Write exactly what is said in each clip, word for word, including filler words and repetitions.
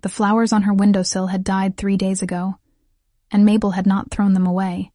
The flowers on her windowsill had died three days ago, and Mabel had not thrown them away.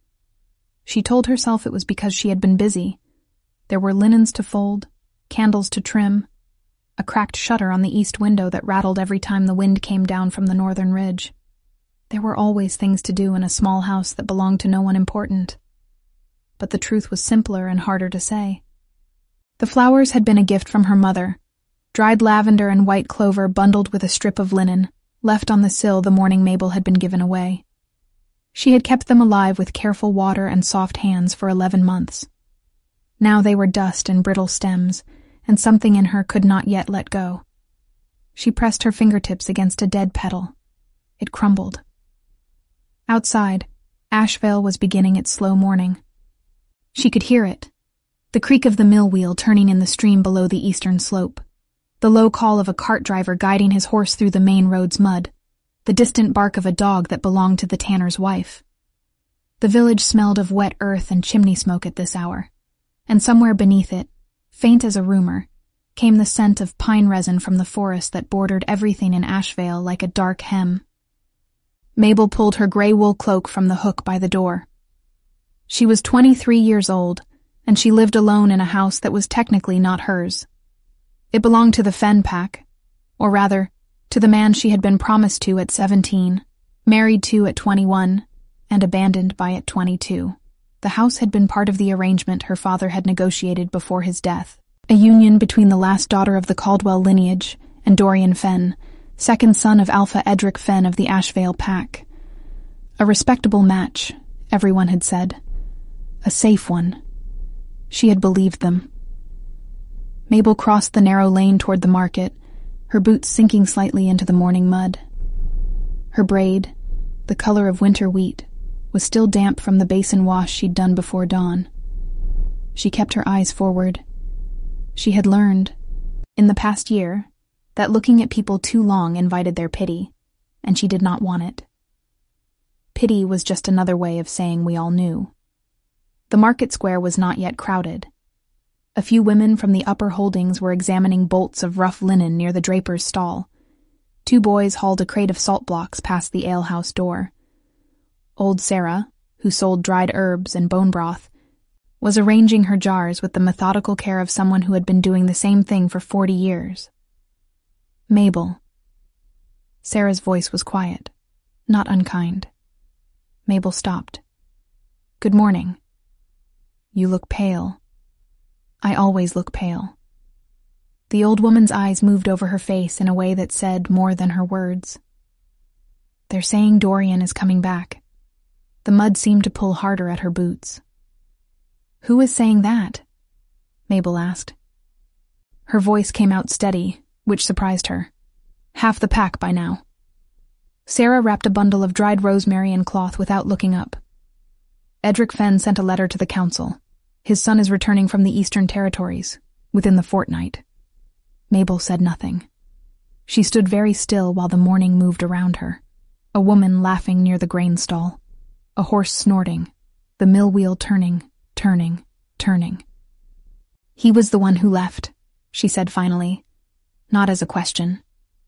She told herself it was because she had been busy. There were linens to fold, candles to trim, a cracked shutter on the east window that rattled every time the wind came down from the northern ridge. There were always things to do in a small house that belonged to no one important. But the truth was simpler and harder to say. The flowers had been a gift from her mother, dried lavender and white clover bundled with a strip of linen, left on the sill the morning Mabel had been given away. She had kept them alive with careful water and soft hands for eleven months. Now they were dust and brittle stems, and something in her could not yet let go. She pressed her fingertips against a dead petal. It crumbled. Outside, Ashevale was beginning its slow morning. She could hear it, the creak of the mill wheel turning in the stream below the eastern slope, the low call of a cart driver guiding his horse through the main road's mud, the distant bark of a dog that belonged to the tanner's wife. The village smelled of wet earth and chimney smoke at this hour, and somewhere beneath it, faint as a rumor, came the scent of pine resin from the forest that bordered everything in Ashevale like a dark hem. Mabel pulled her gray wool cloak from the hook by the door. She was twenty-three years old, and she lived alone in a house that was technically not hers. It belonged to the Fenn pack, or rather, to the man she had been promised to at seventeen, married to at twenty-one, and abandoned by at twenty-two. The house had been part of the arrangement her father had negotiated before his death, a union between the last daughter of the Caldwell lineage and Dorian Fenn, second son of Alpha Edric Fenn of the Ashevale pack. A respectable match, everyone had said. A safe one. She had believed them. Mabel crossed the narrow lane toward the market, her boots sinking slightly into the morning mud. Her braid, the color of winter wheat, was still damp from the basin wash she'd done before dawn. She kept her eyes forward. She had learned, in the past year, that looking at people too long invited their pity, and she did not want it. Pity was just another way of saying we all knew. The market square was not yet crowded. A few women from the upper holdings were examining bolts of rough linen near the draper's stall. Two boys hauled a crate of salt blocks past the alehouse door. Old Sarah, who sold dried herbs and bone broth, was arranging her jars with the methodical care of someone who had been doing the same thing for forty years. Mabel. Sarah's voice was quiet, not unkind. Mabel stopped. Good morning. You look pale. I always look pale. The old woman's eyes moved over her face in a way that said more than her words. They're saying Dorian is coming back. The mud seemed to pull harder at her boots. Who is saying that? Mabel asked. Her voice came out steady, which surprised her. Half the pack by now. Sarah wrapped a bundle of dried rosemary in cloth without looking up. Edric Fenn sent a letter to the council. His son is returning from the Eastern Territories, within the fortnight. Mabel said nothing. She stood very still while the morning moved around her. A woman laughing near the grain stall. A horse snorting. The mill wheel turning, turning, turning. He was the one who left, she said finally, not as a question.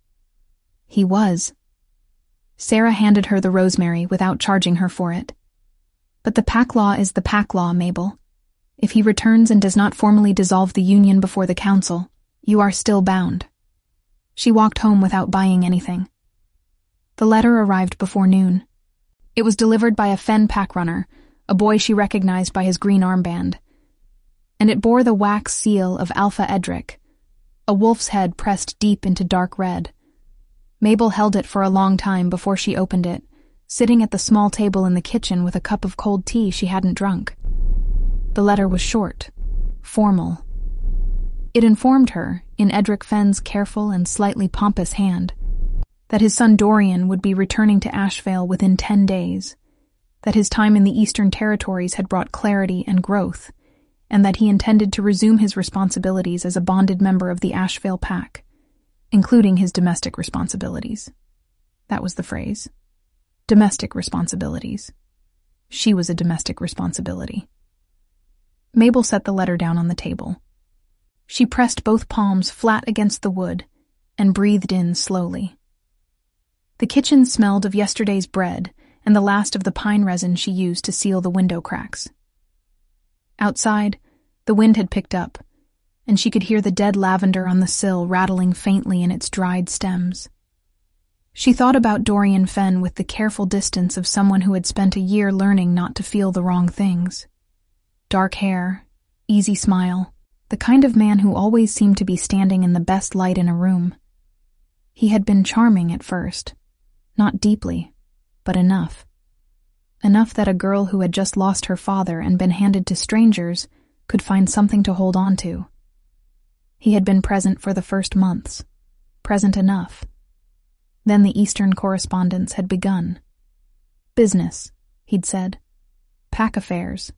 He was. Sarah handed her the rosemary without charging her for it. But the pack law is the pack law, Mabel. If he returns and does not formally dissolve the union before the council, you are still bound. She walked home without buying anything. The letter arrived before noon. It was delivered by a Fenn pack runner, a boy she recognized by his green armband, and it bore the wax seal of Alpha Edric, a wolf's head pressed deep into dark red. Mabel held it for a long time before she opened it, sitting at the small table in the kitchen with a cup of cold tea she hadn't drunk. The letter was short, formal. It informed her, in Edric Fenn's careful and slightly pompous hand, that his son Dorian would be returning to Ashevale within ten days, that his time in the Eastern Territories had brought clarity and growth, and that he intended to resume his responsibilities as a bonded member of the Ashevale pack, including his domestic responsibilities. That was the phrase. Domestic responsibilities. She was a domestic responsibility. Mabel set the letter down on the table. She pressed both palms flat against the wood and breathed in slowly. The kitchen smelled of yesterday's bread and the last of the pine resin she used to seal the window cracks. Outside, the wind had picked up, and she could hear the dead lavender on the sill rattling faintly in its dried stems. She thought about Dorian Fenn with the careful distance of someone who had spent a year learning not to feel the wrong things. Dark hair, easy smile, the kind of man who always seemed to be standing in the best light in a room. He had been charming at first, not deeply, but enough. Enough that a girl who had just lost her father and been handed to strangers could find something to hold on to. He had been present for the first months, present enough. Then the Eastern correspondence had begun. Business, he'd said. Pack affairs.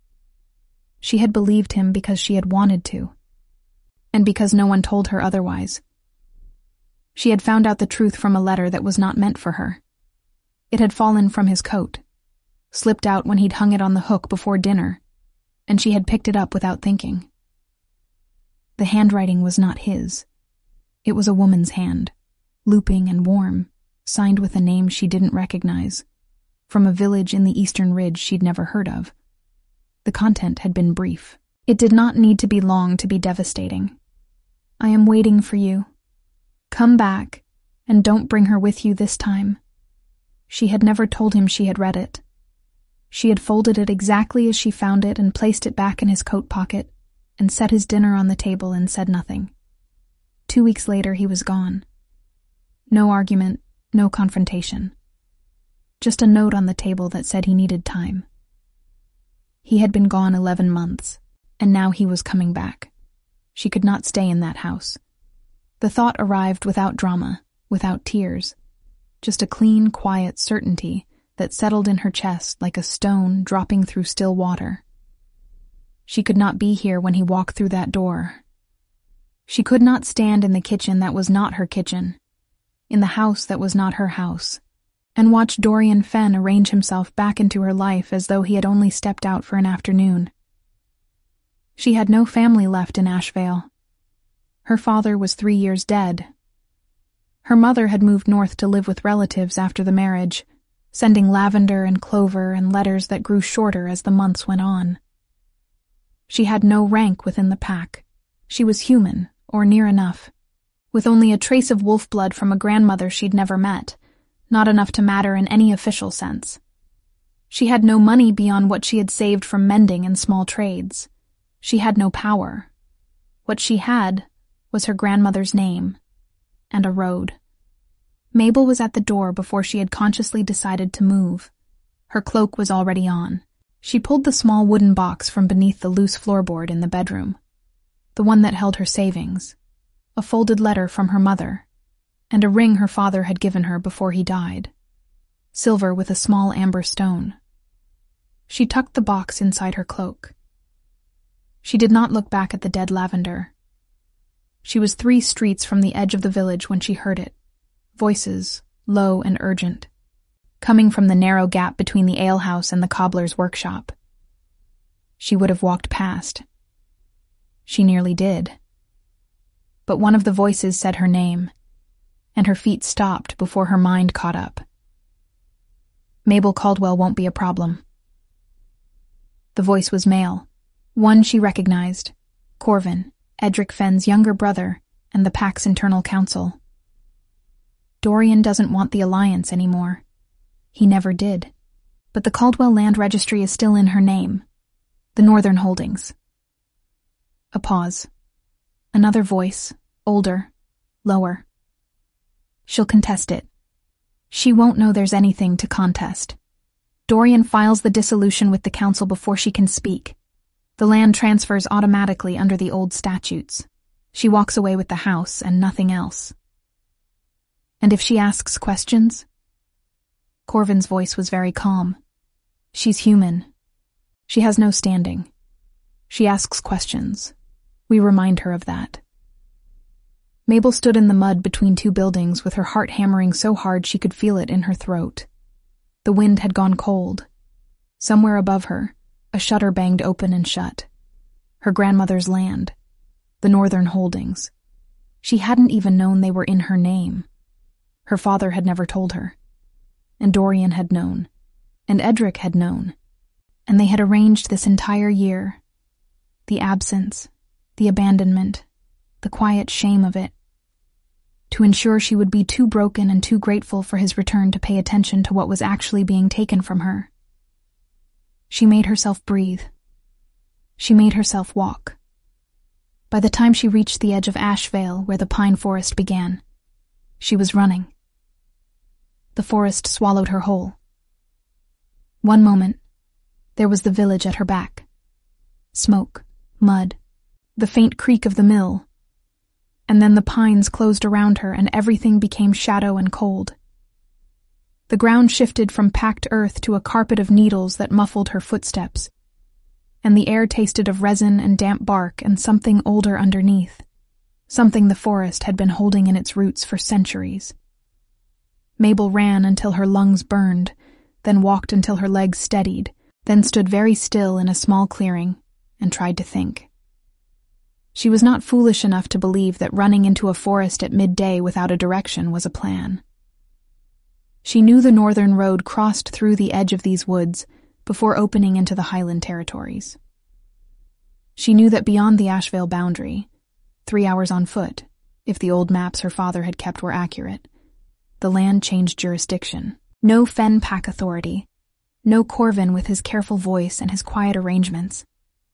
She had believed him because she had wanted to, and because no one told her otherwise. She had found out the truth from a letter that was not meant for her. It had fallen from his coat, slipped out when he'd hung it on the hook before dinner, and she had picked it up without thinking. The handwriting was not his. It was a woman's hand, looping and warm, signed with a name she didn't recognize, from a village in the Eastern Ridge she'd never heard of. The content had been brief. It did not need to be long to be devastating. I am waiting for you. Come back, and don't bring her with you this time. She had never told him she had read it. She had folded it exactly as she found it and placed it back in his coat pocket, and set his dinner on the table and said nothing. Two weeks later he was gone. No argument, no confrontation. Just a note on the table that said he needed time. He had been gone eleven months, and now he was coming back. She could not stay in that house. The thought arrived without drama, without tears. Just a clean, quiet certainty that settled in her chest like a stone dropping through still water. She could not be here when he walked through that door. She could not stand in the kitchen that was not her kitchen, in the house that was not her house, and watch Dorian Fenn arrange himself back into her life as though he had only stepped out for an afternoon. She had no family left in Ashvale. Her father was three years dead. Her mother had moved north to live with relatives after the marriage, sending lavender and clover and letters that grew shorter as the months went on. She had no rank within the pack. She was human, or near enough, with only a trace of wolf blood from a grandmother she'd never met, not enough to matter in any official sense. She had no money beyond what she had saved from mending and small trades. She had no power. What she had was her grandmother's name, and a road. Mabel was at the door before she had consciously decided to move. Her cloak was already on. She pulled the small wooden box from beneath the loose floorboard in the bedroom, the one that held her savings, a folded letter from her mother, and a ring her father had given her before he died, silver with a small amber stone. She tucked the box inside her cloak. She did not look back at the dead lavender. She was three streets from the edge of the village when she heard it, voices, low and urgent, coming from the narrow gap between the alehouse and the cobbler's workshop. She would have walked past. She nearly did. But one of the voices said her name, and her feet stopped before her mind caught up. Mabel Caldwell won't be a problem. The voice was male, one she recognized, Corvin, Edric Fenn's younger brother, and the pack's internal counsel. Dorian doesn't want the alliance anymore. He never did. But the Caldwell Land Registry is still in her name. The Northern Holdings. A pause. Another voice, older, lower. She'll contest it. She won't know there's anything to contest. Dorian files the dissolution with the council before she can speak. The land transfers automatically under the old statutes. She walks away with the house and nothing else. And if she asks questions? Corvin's voice was very calm. She's human. She has no standing. She asks questions. We remind her of that. Mabel stood in the mud between two buildings with her heart hammering so hard she could feel it in her throat. The wind had gone cold. Somewhere above her, a shutter banged open and shut. Her grandmother's land. The Northern Holdings. She hadn't even known they were in her name. Her father had never told her. And Dorian had known. And Edric had known. And they had arranged this entire year. The absence, the abandonment, the quiet shame of it, to ensure she would be too broken and too grateful for his return to pay attention to what was actually being taken from her. She made herself breathe. She made herself walk. By the time she reached the edge of Ashvale, where the pine forest began, she was running. The forest swallowed her whole. One moment, there was the village at her back. Smoke, mud, the faint creak of the mill, and then the pines closed around her and everything became shadow and cold. The ground shifted from packed earth to a carpet of needles that muffled her footsteps, and the air tasted of resin and damp bark and something older underneath, something the forest had been holding in its roots for centuries. Mabel ran until her lungs burned, then walked until her legs steadied, then stood very still in a small clearing and tried to think. She was not foolish enough to believe that running into a forest at midday without a direction was a plan. She knew the northern road crossed through the edge of these woods before opening into the Highland territories. She knew that beyond the Ashvale boundary, three hours on foot, if the old maps her father had kept were accurate, the land changed jurisdiction. No Fen Pack authority, no Corvin with his careful voice and his quiet arrangements.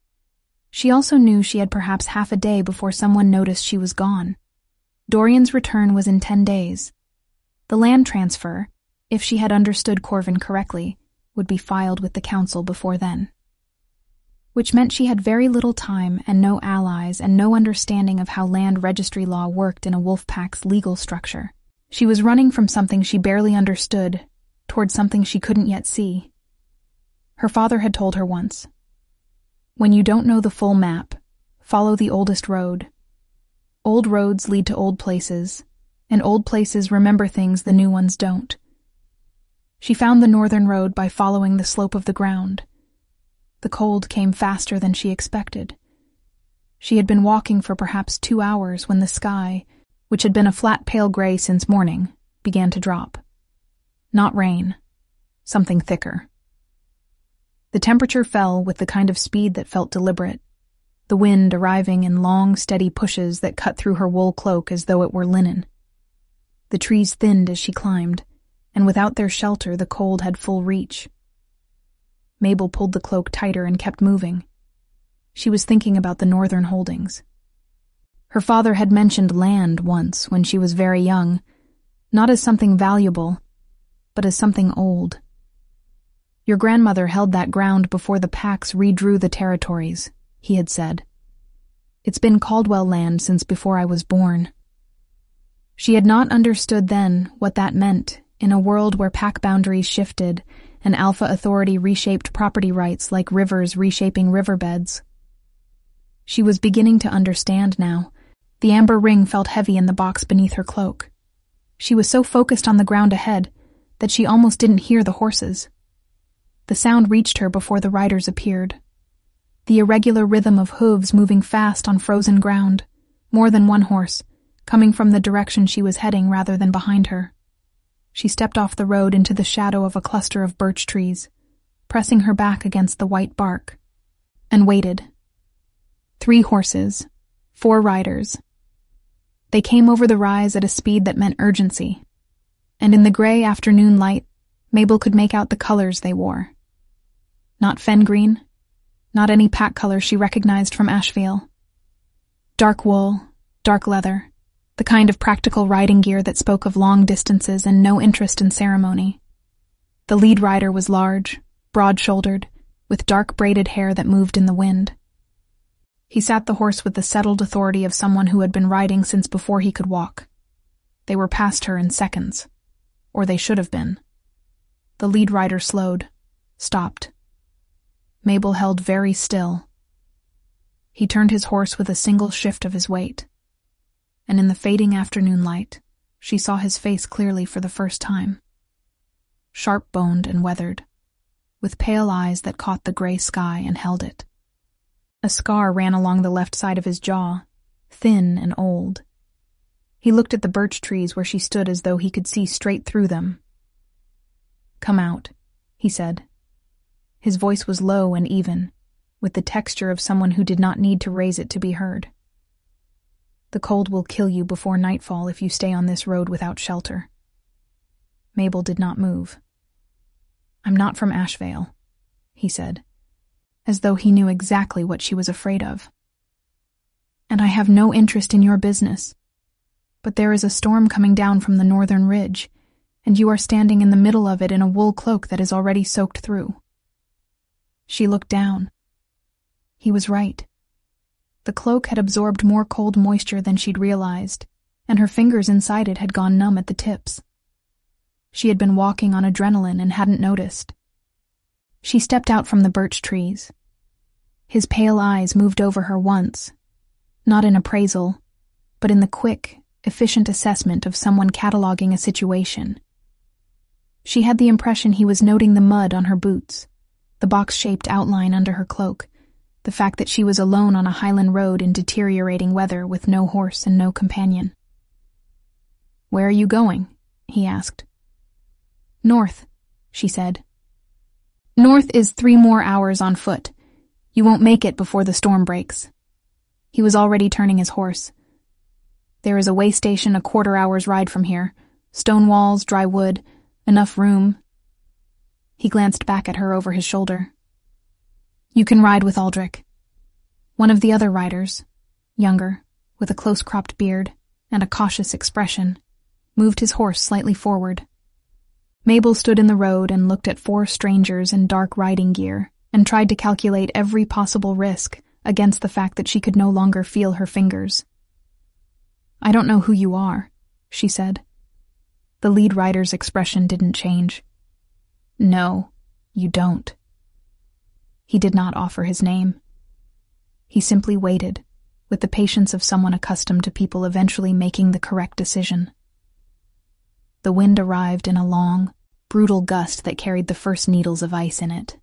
She also knew she had perhaps half a day before someone noticed she was gone. Dorian's return was in ten days. The land transfer, if she had understood Corvin correctly, would be filed with the council before then. Which meant she had very little time and no allies and no understanding of how land registry law worked in a wolf pack's legal structure. She was running from something she barely understood toward something she couldn't yet see. Her father had told her once, "When you don't know the full map, follow the oldest road. Old roads lead to old places, and old places remember things the new ones don't." She found the northern road by following the slope of the ground. The cold came faster than she expected. She had been walking for perhaps two hours when the sky, which had been a flat pale gray since morning, began to drop. Not rain, something thicker. The temperature fell with the kind of speed that felt deliberate, the wind arriving in long, steady pushes that cut through her wool cloak as though it were linen. The trees thinned as she climbed, and without their shelter the cold had full reach. Mabel pulled the cloak tighter and kept moving. She was thinking about the northern holdings. Her father had mentioned land once when she was very young, not as something valuable, but as something old. "Your grandmother held that ground before the Packs redrew the territories," he had said. "It's been Caldwell land since before I was born." She had not understood then what that meant in a world where Pack boundaries shifted and Alpha Authority reshaped property rights like rivers reshaping riverbeds. She was beginning to understand now. The amber ring felt heavy in the box beneath her cloak. She was so focused on the ground ahead that she almost didn't hear the horses. The sound reached her before the riders appeared. The irregular rhythm of hooves moving fast on frozen ground, more than one horse, coming from the direction she was heading rather than behind her. She stepped off the road into the shadow of a cluster of birch trees, pressing her back against the white bark, and waited. Three horses, four riders. They came over the rise at a speed that meant urgency, and in the gray afternoon light, Mabel could make out the colors they wore. Not fen green, not any pack color she recognized from Ashvale. Dark wool, dark leather, the kind of practical riding gear that spoke of long distances and no interest in ceremony. The lead rider was large, broad-shouldered, with dark braided hair that moved in the wind. He sat the horse with the settled authority of someone who had been riding since before he could walk. They were past her in seconds, or they should have been. The lead rider slowed, stopped. Mabel held very still. He turned his horse with a single shift of his weight, and in the fading afternoon light, she saw his face clearly for the first time. Sharp-boned and weathered, with pale eyes that caught the gray sky and held it. A scar ran along the left side of his jaw, thin and old. He looked at the birch trees where she stood as though he could see straight through them. "Come out," he said. His voice was low and even, with the texture of someone who did not need to raise it to be heard. "The cold will kill you before nightfall if you stay on this road without shelter." Mabel did not move. "I'm not from Ashvale," he said, as though he knew exactly what she was afraid of. "And I have no interest in your business. But there is a storm coming down from the northern ridge, and you are standing in the middle of it in a wool cloak that is already soaked through." She looked down. He was right. The cloak had absorbed more cold moisture than she'd realized, and her fingers inside it had gone numb at the tips. She had been walking on adrenaline and hadn't noticed. She stepped out from the birch trees. His pale eyes moved over her once, not in appraisal, but in the quick, efficient assessment of someone cataloging a situation. She had the impression he was noting the mud on her boots, the box-shaped outline under her cloak, the fact that she was alone on a highland road in deteriorating weather with no horse and no companion. "Where are you going?" he asked. "North," she said. "North is three more hours on foot. You won't make it before the storm breaks." He was already turning his horse. "There is a way station a quarter hour's ride from here. Stone walls, dry wood, enough room." He glanced back at her over his shoulder. "You can ride with Aldrich." One of the other riders, younger, with a close-cropped beard and a cautious expression, moved his horse slightly forward. Mabel stood in the road and looked at four strangers in dark riding gear and tried to calculate every possible risk against the fact that she could no longer feel her fingers. "I don't know who you are," she said. The lead rider's expression didn't change. "No, you don't." He did not offer his name. He simply waited, with the patience of someone accustomed to people eventually making the correct decision. The wind arrived in a long, brutal gust that carried the first needles of ice in it.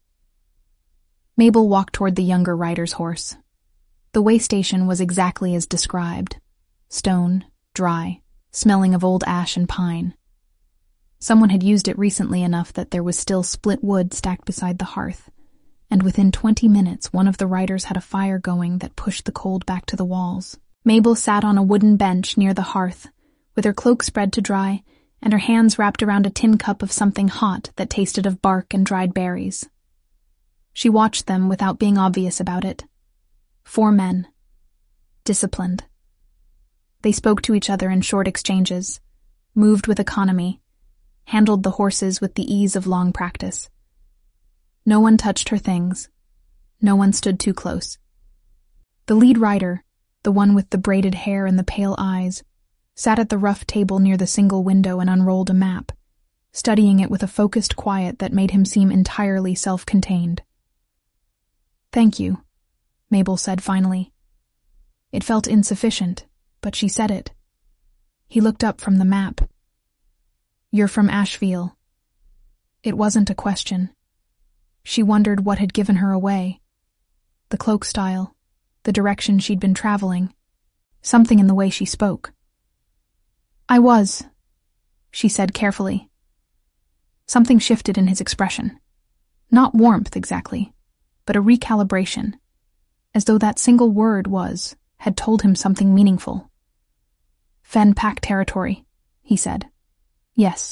Mabel walked toward the younger rider's horse. The way station was exactly as described. Stone, dry, smelling of old ash and pine. Someone had used it recently enough that there was still split wood stacked beside the hearth, and within twenty minutes one of the riders had a fire going that pushed the cold back to the walls. Mabel sat on a wooden bench near the hearth, with her cloak spread to dry, and her hands wrapped around a tin cup of something hot that tasted of bark and dried berries. She watched them without being obvious about it. Four men. Disciplined. They spoke to each other in short exchanges, moved with economy, handled the horses with the ease of long practice. No one touched her things. No one stood too close. The lead rider, the one with the braided hair and the pale eyes, sat at the rough table near the single window and unrolled a map, studying it with a focused quiet that made him seem entirely self-contained. "Thank you," Mabel said finally. It felt insufficient, but she said it. He looked up from the map. "You're from Ashvale." It wasn't a question. She wondered what had given her away. The cloak style, the direction she'd been traveling, something in the way she spoke. "I was," she said carefully. Something shifted in his expression. Not warmth exactly, but a recalibration, as though that single word was, had told him something meaningful. "Fen Pack territory," he said. "Yes."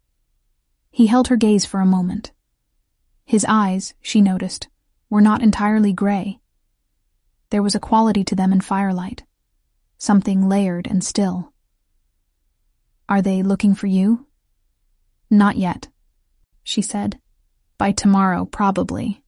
He held her gaze for a moment. His eyes, she noticed, were not entirely gray. There was a quality to them in firelight, something layered and still. "Are they looking for you?" "Not yet," she said. "By tomorrow, probably."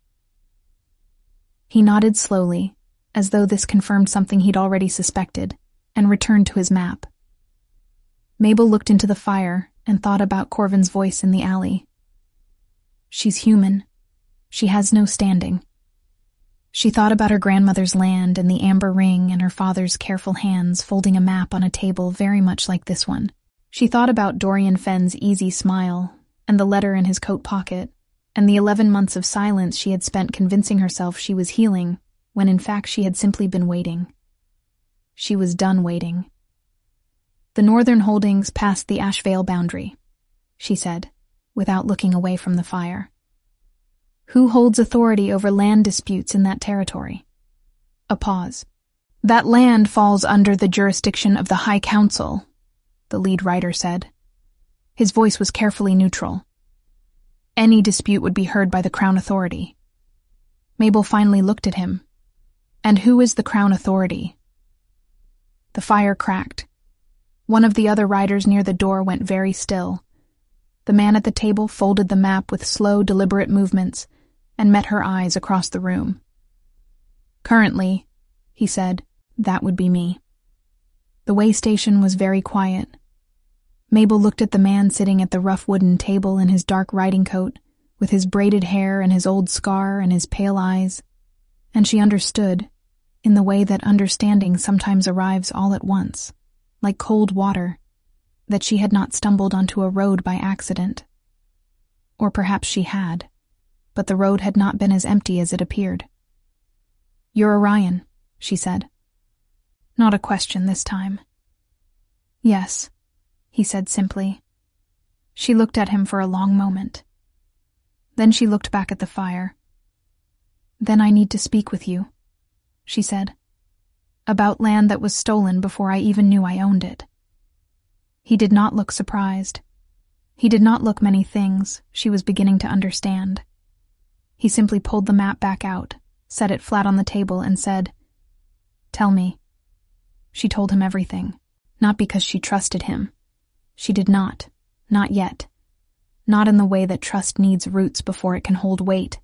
He nodded slowly, as though this confirmed something he'd already suspected, and returned to his map. Mabel looked into the fire and thought about Corvin's voice in the alley. She's human. She has no standing. She thought about her grandmother's land and the amber ring and her father's careful hands folding a map on a table very much like this one. She thought about Dorian Fenn's easy smile and the letter in his coat pocket and the eleven months of silence she had spent convincing herself she was healing when in fact she had simply been waiting. She was done waiting. The Northern Holdings passed the Ashvale boundary, she said, without looking away from the fire. Who holds authority over land disputes in that territory? A pause. That land falls under the jurisdiction of the High Council, the lead writer said. His voice was carefully neutral. Any dispute would be heard by the Crown Authority. Mabel finally looked at him. And who is the Crown Authority? The fire cracked. One of the other riders near the door went very still. The man at the table folded the map with slow, deliberate movements and met her eyes across the room. Currently, he said, that would be me. The way station was very quiet. Mabel looked at the man sitting at the rough wooden table in his dark riding coat, with his braided hair and his old scar and his pale eyes, and she understood, in the way that understanding sometimes arrives all at once, like cold water, that she had not stumbled onto a road by accident. Or perhaps she had, but the road had not been as empty as it appeared. You're Orion, she said. Not a question this time. Yes, he said simply. She looked at him for a long moment. Then she looked back at the fire. Then I need to speak with you, she said, about land that was stolen before I even knew I owned it. He did not look surprised. He did not look many things she was beginning to understand. He simply pulled the map back out, set it flat on the table, and said, Tell me. She told him everything, not because she trusted him. She did not, not yet. Not in the way that trust needs roots before it can hold weight.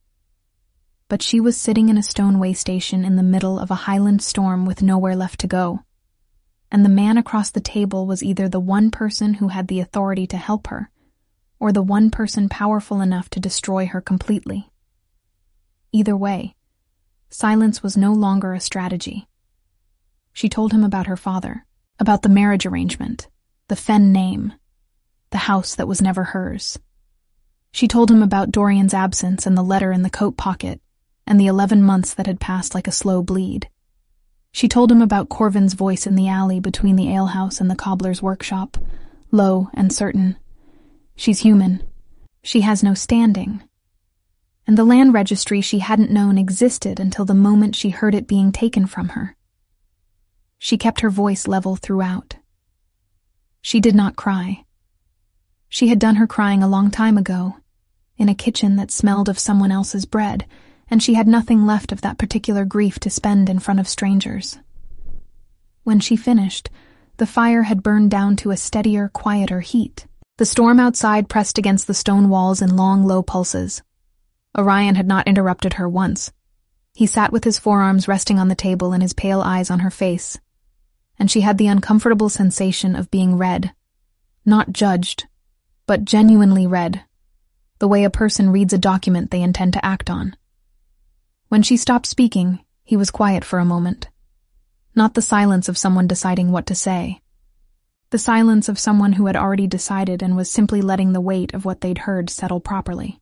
But she was sitting in a stone way station in the middle of a highland storm with nowhere left to go. And the man across the table was either the one person who had the authority to help her, or the one person powerful enough to destroy her completely. Either way, silence was no longer a strategy. She told him about her father, about the marriage arrangement, the Fenn name, the house that was never hers. She told him about Dorian's absence and the letter in the coat pocket, and the eleven months that had passed like a slow bleed. She told him about Corvin's voice in the alley between the alehouse and the cobbler's workshop, low and certain. She's human. She has no standing. And the land registry she hadn't known existed until the moment she heard it being taken from her. She kept her voice level throughout. She did not cry. She had done her crying a long time ago, in a kitchen that smelled of someone else's bread, and she had nothing left of that particular grief to spend in front of strangers. When she finished, the fire had burned down to a steadier, quieter heat. The storm outside pressed against the stone walls in long, low pulses. Orion had not interrupted her once. He sat with his forearms resting on the table and his pale eyes on her face, and she had the uncomfortable sensation of being read, not judged, but genuinely read, the way a person reads a document they intend to act on. When she stopped speaking, he was quiet for a moment. Not the silence of someone deciding what to say. The silence of someone who had already decided and was simply letting the weight of what they'd heard settle properly.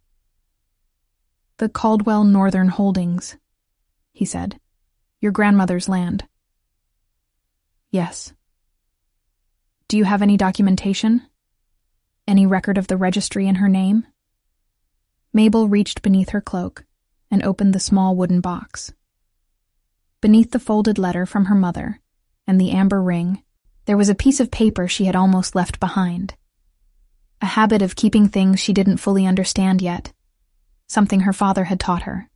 The Caldwell Northern Holdings, he said. Your grandmother's land. Yes. Do you have any documentation? Any record of the registry in her name? Mabel reached beneath her cloak and opened the small wooden box. Beneath the folded letter from her mother and the amber ring, there was a piece of paper she had almost left behind. A habit of keeping things she didn't fully understand yet, something her father had taught her.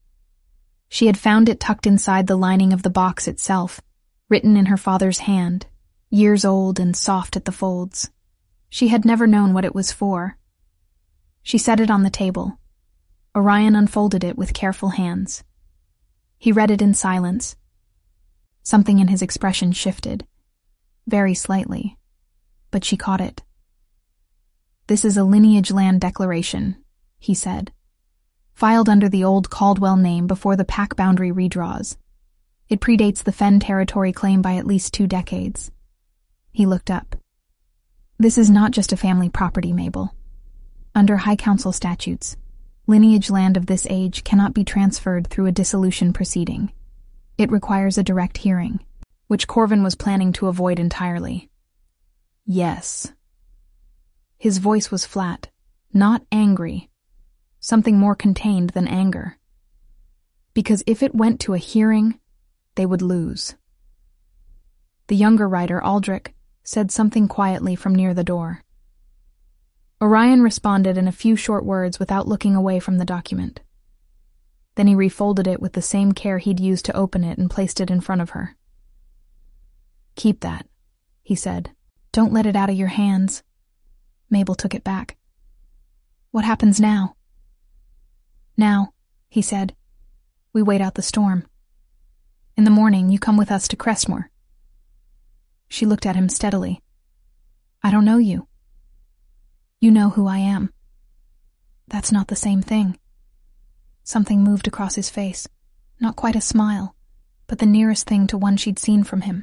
She had found it tucked inside the lining of the box itself, written in her father's hand, years old and soft at the folds. She had never known what it was for. She set it on the table. Orion unfolded it with careful hands. He read it in silence. Something in his expression shifted, very slightly, but she caught it. This is a lineage land declaration, he said, filed under the old Caldwell name before the pack boundary redraws. It predates the Fenn territory claim by at least two decades. He looked up. This is not just a family property, Mabel. Under High Council statutes, lineage land of this age cannot be transferred through a dissolution proceeding. It requires a direct hearing, which Corvin was planning to avoid entirely. Yes. His voice was flat, not angry, something more contained than anger. Because if it went to a hearing, they would lose. The younger writer, Aldrich, said something quietly from near the door. Orion responded in a few short words without looking away from the document. Then he refolded it with the same care he'd used to open it and placed it in front of her. "Keep that," he said. "Don't let it out of your hands." Mabel took it back. "What happens now?" "Now," he said, "we wait out the storm. In the morning, you come with us to Crestmore." She looked at him steadily. "I don't know you." "You know who I am." "That's not the same thing." Something moved across his face, not quite a smile, but the nearest thing to one she'd seen from him.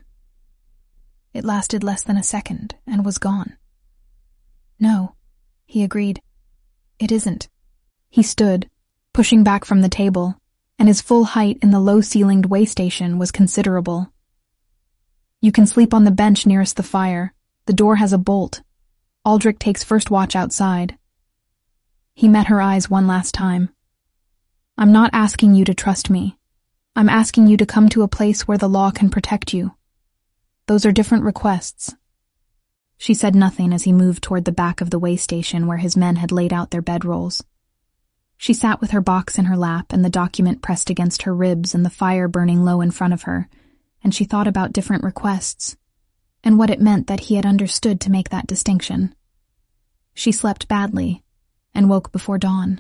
It lasted less than a second and was gone. "No," he agreed. "It isn't." He stood, pushing back from the table, and his full height in the low-ceilinged way station was considerable. "You can sleep on the bench nearest the fire. The door has a bolt. Aldrich takes first watch outside." He met her eyes one last time. "I'm not asking you to trust me. I'm asking you to come to a place where the law can protect you. Those are different requests." She said nothing as he moved toward the back of the way station where his men had laid out their bedrolls. She sat with her box in her lap and the document pressed against her ribs and the fire burning low in front of her, and she thought about different requests, and what it meant that he had understood to make that distinction. She slept badly, and woke before dawn.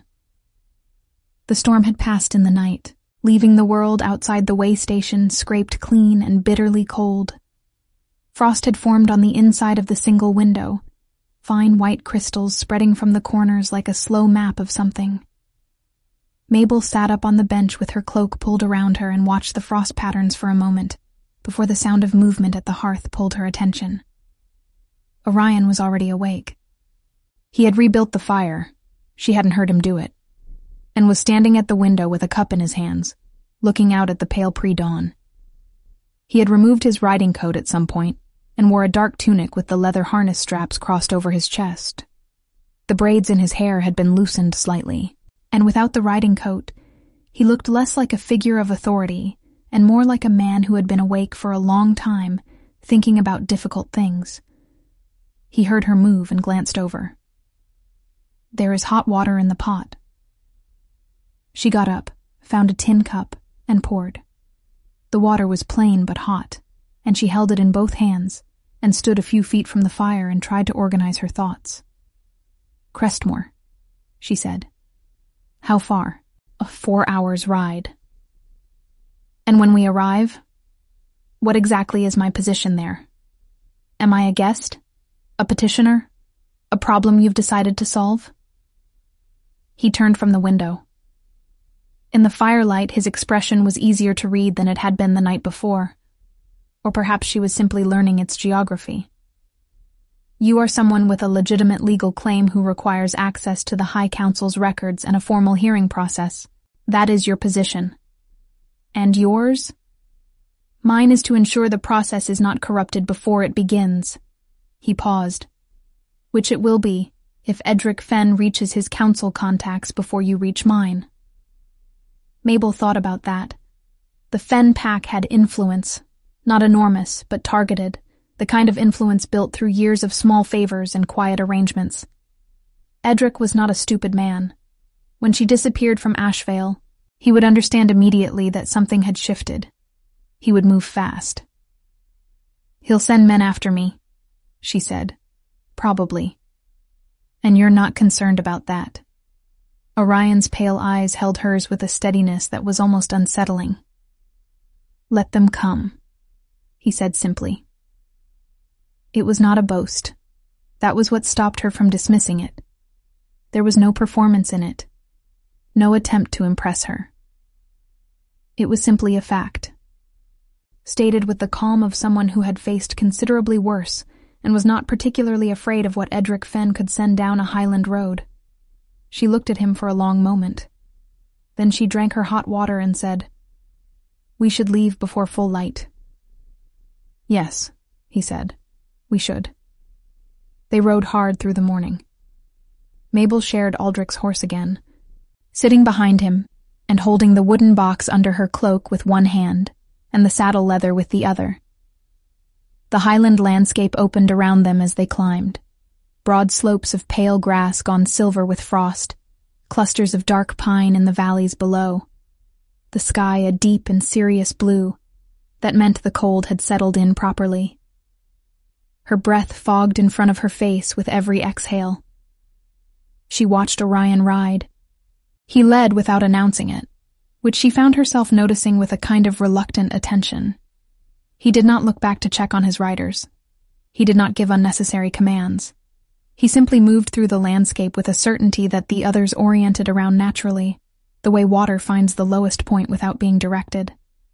The storm had passed in the night, leaving the world outside the way station scraped clean and bitterly cold. Frost had formed on the inside of the single window, fine white crystals spreading from the corners like a slow map of something. Mabel sat up on the bench with her cloak pulled around her and watched the frost patterns for a moment, before the sound of movement at the hearth pulled her attention. Orion was already awake. He had rebuilt the fire. She hadn't heard him do it, and was standing at the window with a cup in his hands, looking out at the pale pre-dawn. He had removed his riding coat at some point, and wore a dark tunic with the leather harness straps crossed over his chest. The braids in his hair had been loosened slightly, and without the riding coat, he looked less like a figure of authority and more like a man who had been awake for a long time, thinking about difficult things. He heard her move and glanced over. "There is hot water in the pot." She got up, found a tin cup, and poured. The water was plain but hot, and she held it in both hands and stood a few feet from the fire and tried to organize her thoughts. "Crestmore," she said. "How far?" "A four hours' ride." "And when we arrive, what exactly is my position there? Am I a guest? A petitioner? A problem you've decided to solve?" He turned from the window. In the firelight, his expression was easier to read than it had been the night before. Or perhaps she was simply learning its geography. "You are someone with a legitimate legal claim who requires access to the High Council's records and a formal hearing process. That is your position. And yours? Mine is to ensure the process is not corrupted before it begins." He paused. "Which it will be, if Edric Fenn reaches his council contacts before you reach mine." Mabel thought about that. The Fenn pack had influence, not enormous, but targeted, the kind of influence built through years of small favors and quiet arrangements. Edric was not a stupid man. When she disappeared from Ashvale, he would understand immediately that something had shifted. He would move fast. "He'll send men after me," she said. "Probably. And you're not concerned about that." Orion's pale eyes held hers with a steadiness that was almost unsettling. "Let them come," he said simply. It was not a boast. That was what stopped her from dismissing it. There was no performance in it, no attempt to impress her. It was simply a fact, stated with the calm of someone who had faced considerably worse and was not particularly afraid of what Edric Fenn could send down a Highland road. She looked at him for a long moment. Then she drank her hot water and said, "We should leave before full light." "Yes," he said, "we should." They rode hard through the morning. Mabel shared Aldrich's horse again, sitting behind him and holding the wooden box under her cloak with one hand and the saddle leather with the other. The highland landscape opened around them as they climbed. Broad slopes of pale grass gone silver with frost, clusters of dark pine in the valleys below. The sky a deep and serious blue that meant the cold had settled in properly. Her breath fogged in front of her face with every exhale. She watched Orion ride. He led without announcing it, which she found herself noticing with a kind of reluctant attention. He did not look back to check on his riders. He did not give unnecessary commands. He simply moved through the landscape with a certainty that the others oriented around naturally, the way water finds the lowest point without being directed.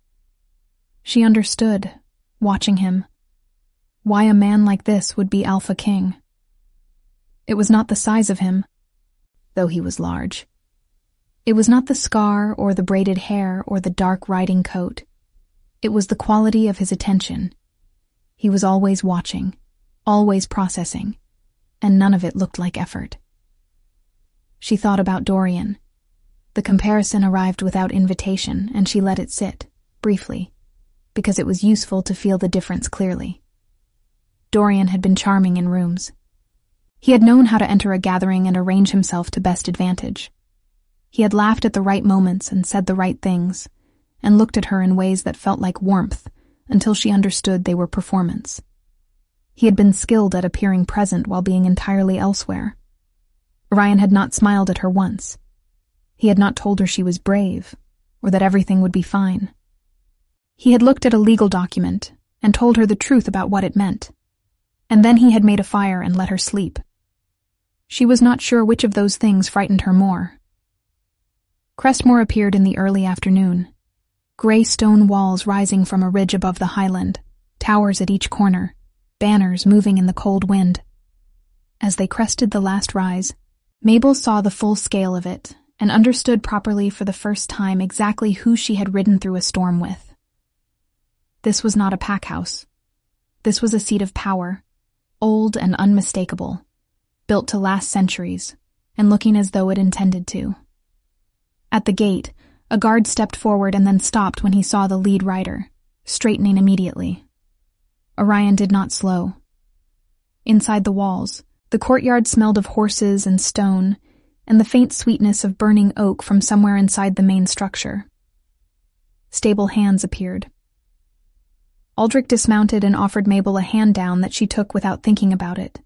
She understood, watching him, why a man like this would be Alpha King. It was not the size of him, though he was large. It was not the scar or the braided hair or the dark riding coat. It was the quality of his attention. He was always watching, always processing, and none of it looked like effort. She thought about Dorian. The comparison arrived without invitation, and she let it sit, briefly, because it was useful to feel the difference clearly. Dorian had been charming in rooms. He had known how to enter a gathering and arrange himself to best advantage. He had laughed at the right moments and said the right things, and looked at her in ways that felt like warmth until she understood they were performance. He had been skilled at appearing present while being entirely elsewhere. Orion had not smiled at her once. He had not told her she was brave, or that everything would be fine. He had looked at a legal document and told her the truth about what it meant, and then he had made a fire and let her sleep. She was not sure which of those things frightened her more. Crestmore appeared in the early afternoon. Gray stone walls rising from a ridge above the highland, towers at each corner, banners moving in the cold wind. As they crested the last rise, Mabel saw the full scale of it and understood properly for the first time exactly who she had ridden through a storm with. This was not a pack house. This was a seat of power, old and unmistakable, built to last centuries, and looking as though it intended to. At the gate, a guard stepped forward and then stopped when he saw the lead rider, straightening immediately. Orion did not slow. Inside the walls, the courtyard smelled of horses and stone, and the faint sweetness of burning oak from somewhere inside the main structure. Stable hands appeared. Aldrich dismounted and offered Mabel a hand-down that she took without thinking about it.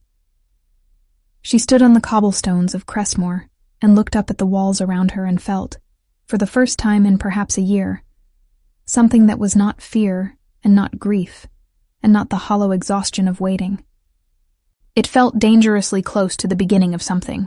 She stood on the cobblestones of Crestmore and looked up at the walls around her and felt, for the first time in perhaps a year, something that was not fear and not grief, and not the hollow exhaustion of waiting. It felt dangerously close to the beginning of something.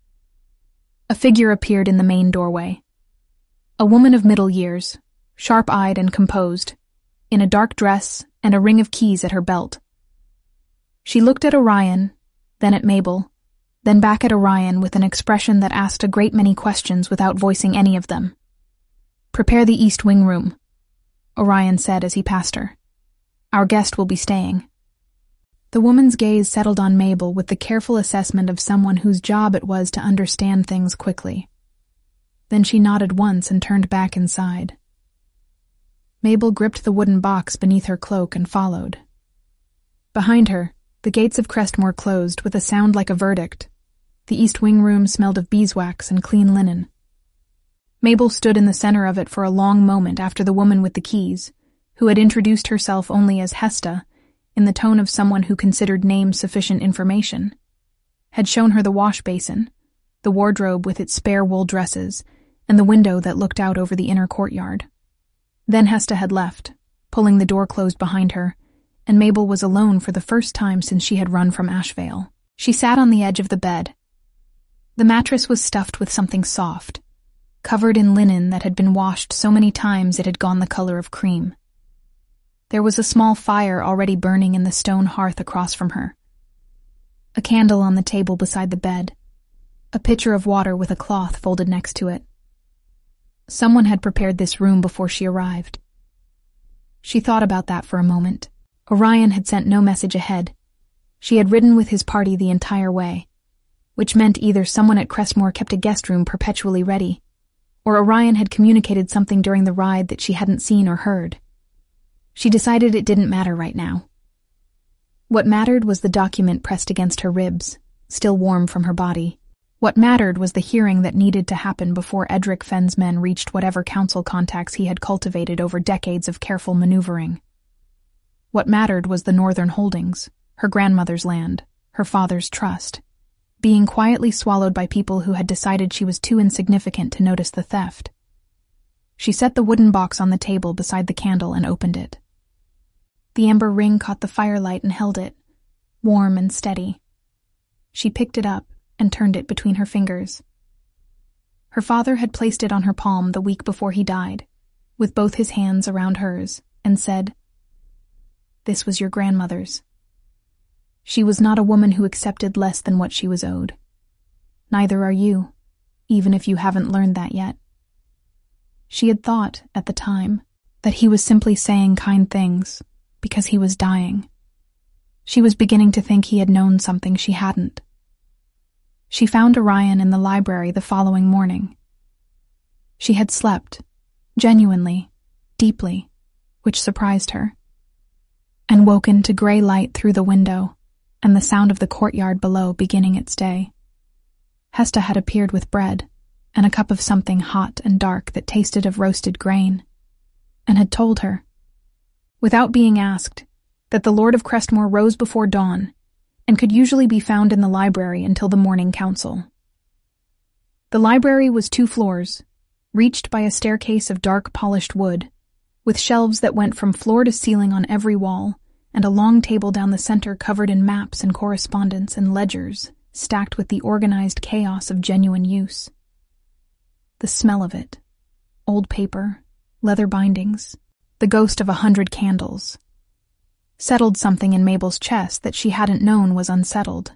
A figure appeared in the main doorway. A woman of middle years, sharp-eyed and composed, in a dark dress and a ring of keys at her belt. She looked at Orion, then at Mabel, then back at Orion with an expression that asked a great many questions without voicing any of them. "Prepare the east wing room," Orion said as he passed her. "Our guest will be staying." The woman's gaze settled on Mabel with the careful assessment of someone whose job it was to understand things quickly. Then she nodded once and turned back inside. Mabel gripped the wooden box beneath her cloak and followed. Behind her, the gates of Crestmore closed with a sound like a verdict. The east wing room smelled of beeswax and clean linen. Mabel stood in the center of it for a long moment after the woman with the keys, who had introduced herself only as Hesta, in the tone of someone who considered names sufficient information, had shown her the wash basin, the wardrobe with its spare wool dresses, and the window that looked out over the inner courtyard. Then Hesta had left, pulling the door closed behind her, and Mabel was alone for the first time since she had run from Ashvale. She sat on the edge of the bed. The mattress was stuffed with something soft, covered in linen that had been washed so many times it had gone the color of cream. There was a small fire already burning in the stone hearth across from her. A candle on the table beside the bed. A pitcher of water with a cloth folded next to it. Someone had prepared this room before she arrived. She thought about that for a moment. Orion had sent no message ahead. She had ridden with his party the entire way, which meant either someone at Crestmore kept a guest room perpetually ready, or Orion had communicated something during the ride that she hadn't seen or heard. She decided it didn't matter right now. What mattered was the document pressed against her ribs, still warm from her body. What mattered was the hearing that needed to happen before Edric Fenn's men reached whatever council contacts he had cultivated over decades of careful maneuvering. What mattered was the Northern Holdings, her grandmother's land, her father's trust, being quietly swallowed by people who had decided she was too insignificant to notice the theft. She set the wooden box on the table beside the candle and opened it. The amber ring caught the firelight and held it, warm and steady. She picked it up and turned it between her fingers. Her father had placed it on her palm the week before he died, with both his hands around hers, and said, "This was your grandmother's." She was not a woman who accepted less than what she was owed. Neither are you, even if you haven't learned that yet. She had thought, at the time, that he was simply saying kind things because he was dying. She was beginning to think he had known something she hadn't. She found Orion in the library the following morning. She had slept, genuinely, deeply, which surprised her, and woken to gray light through the window and the sound of the courtyard below beginning its day. Hesta had appeared with bread and a cup of something hot and dark that tasted of roasted grain, and had told her, without being asked, that the Lord of Crestmore rose before dawn and could usually be found in the library until the morning council. The library was two floors, reached by a staircase of dark polished wood, with shelves that went from floor to ceiling on every wall, and a long table down the center covered in maps and correspondence and ledgers, stacked with the organized chaos of genuine use. The smell of it, old paper, leather bindings, the ghost of a hundred candles, settled something in Mabel's chest that she hadn't known was unsettled.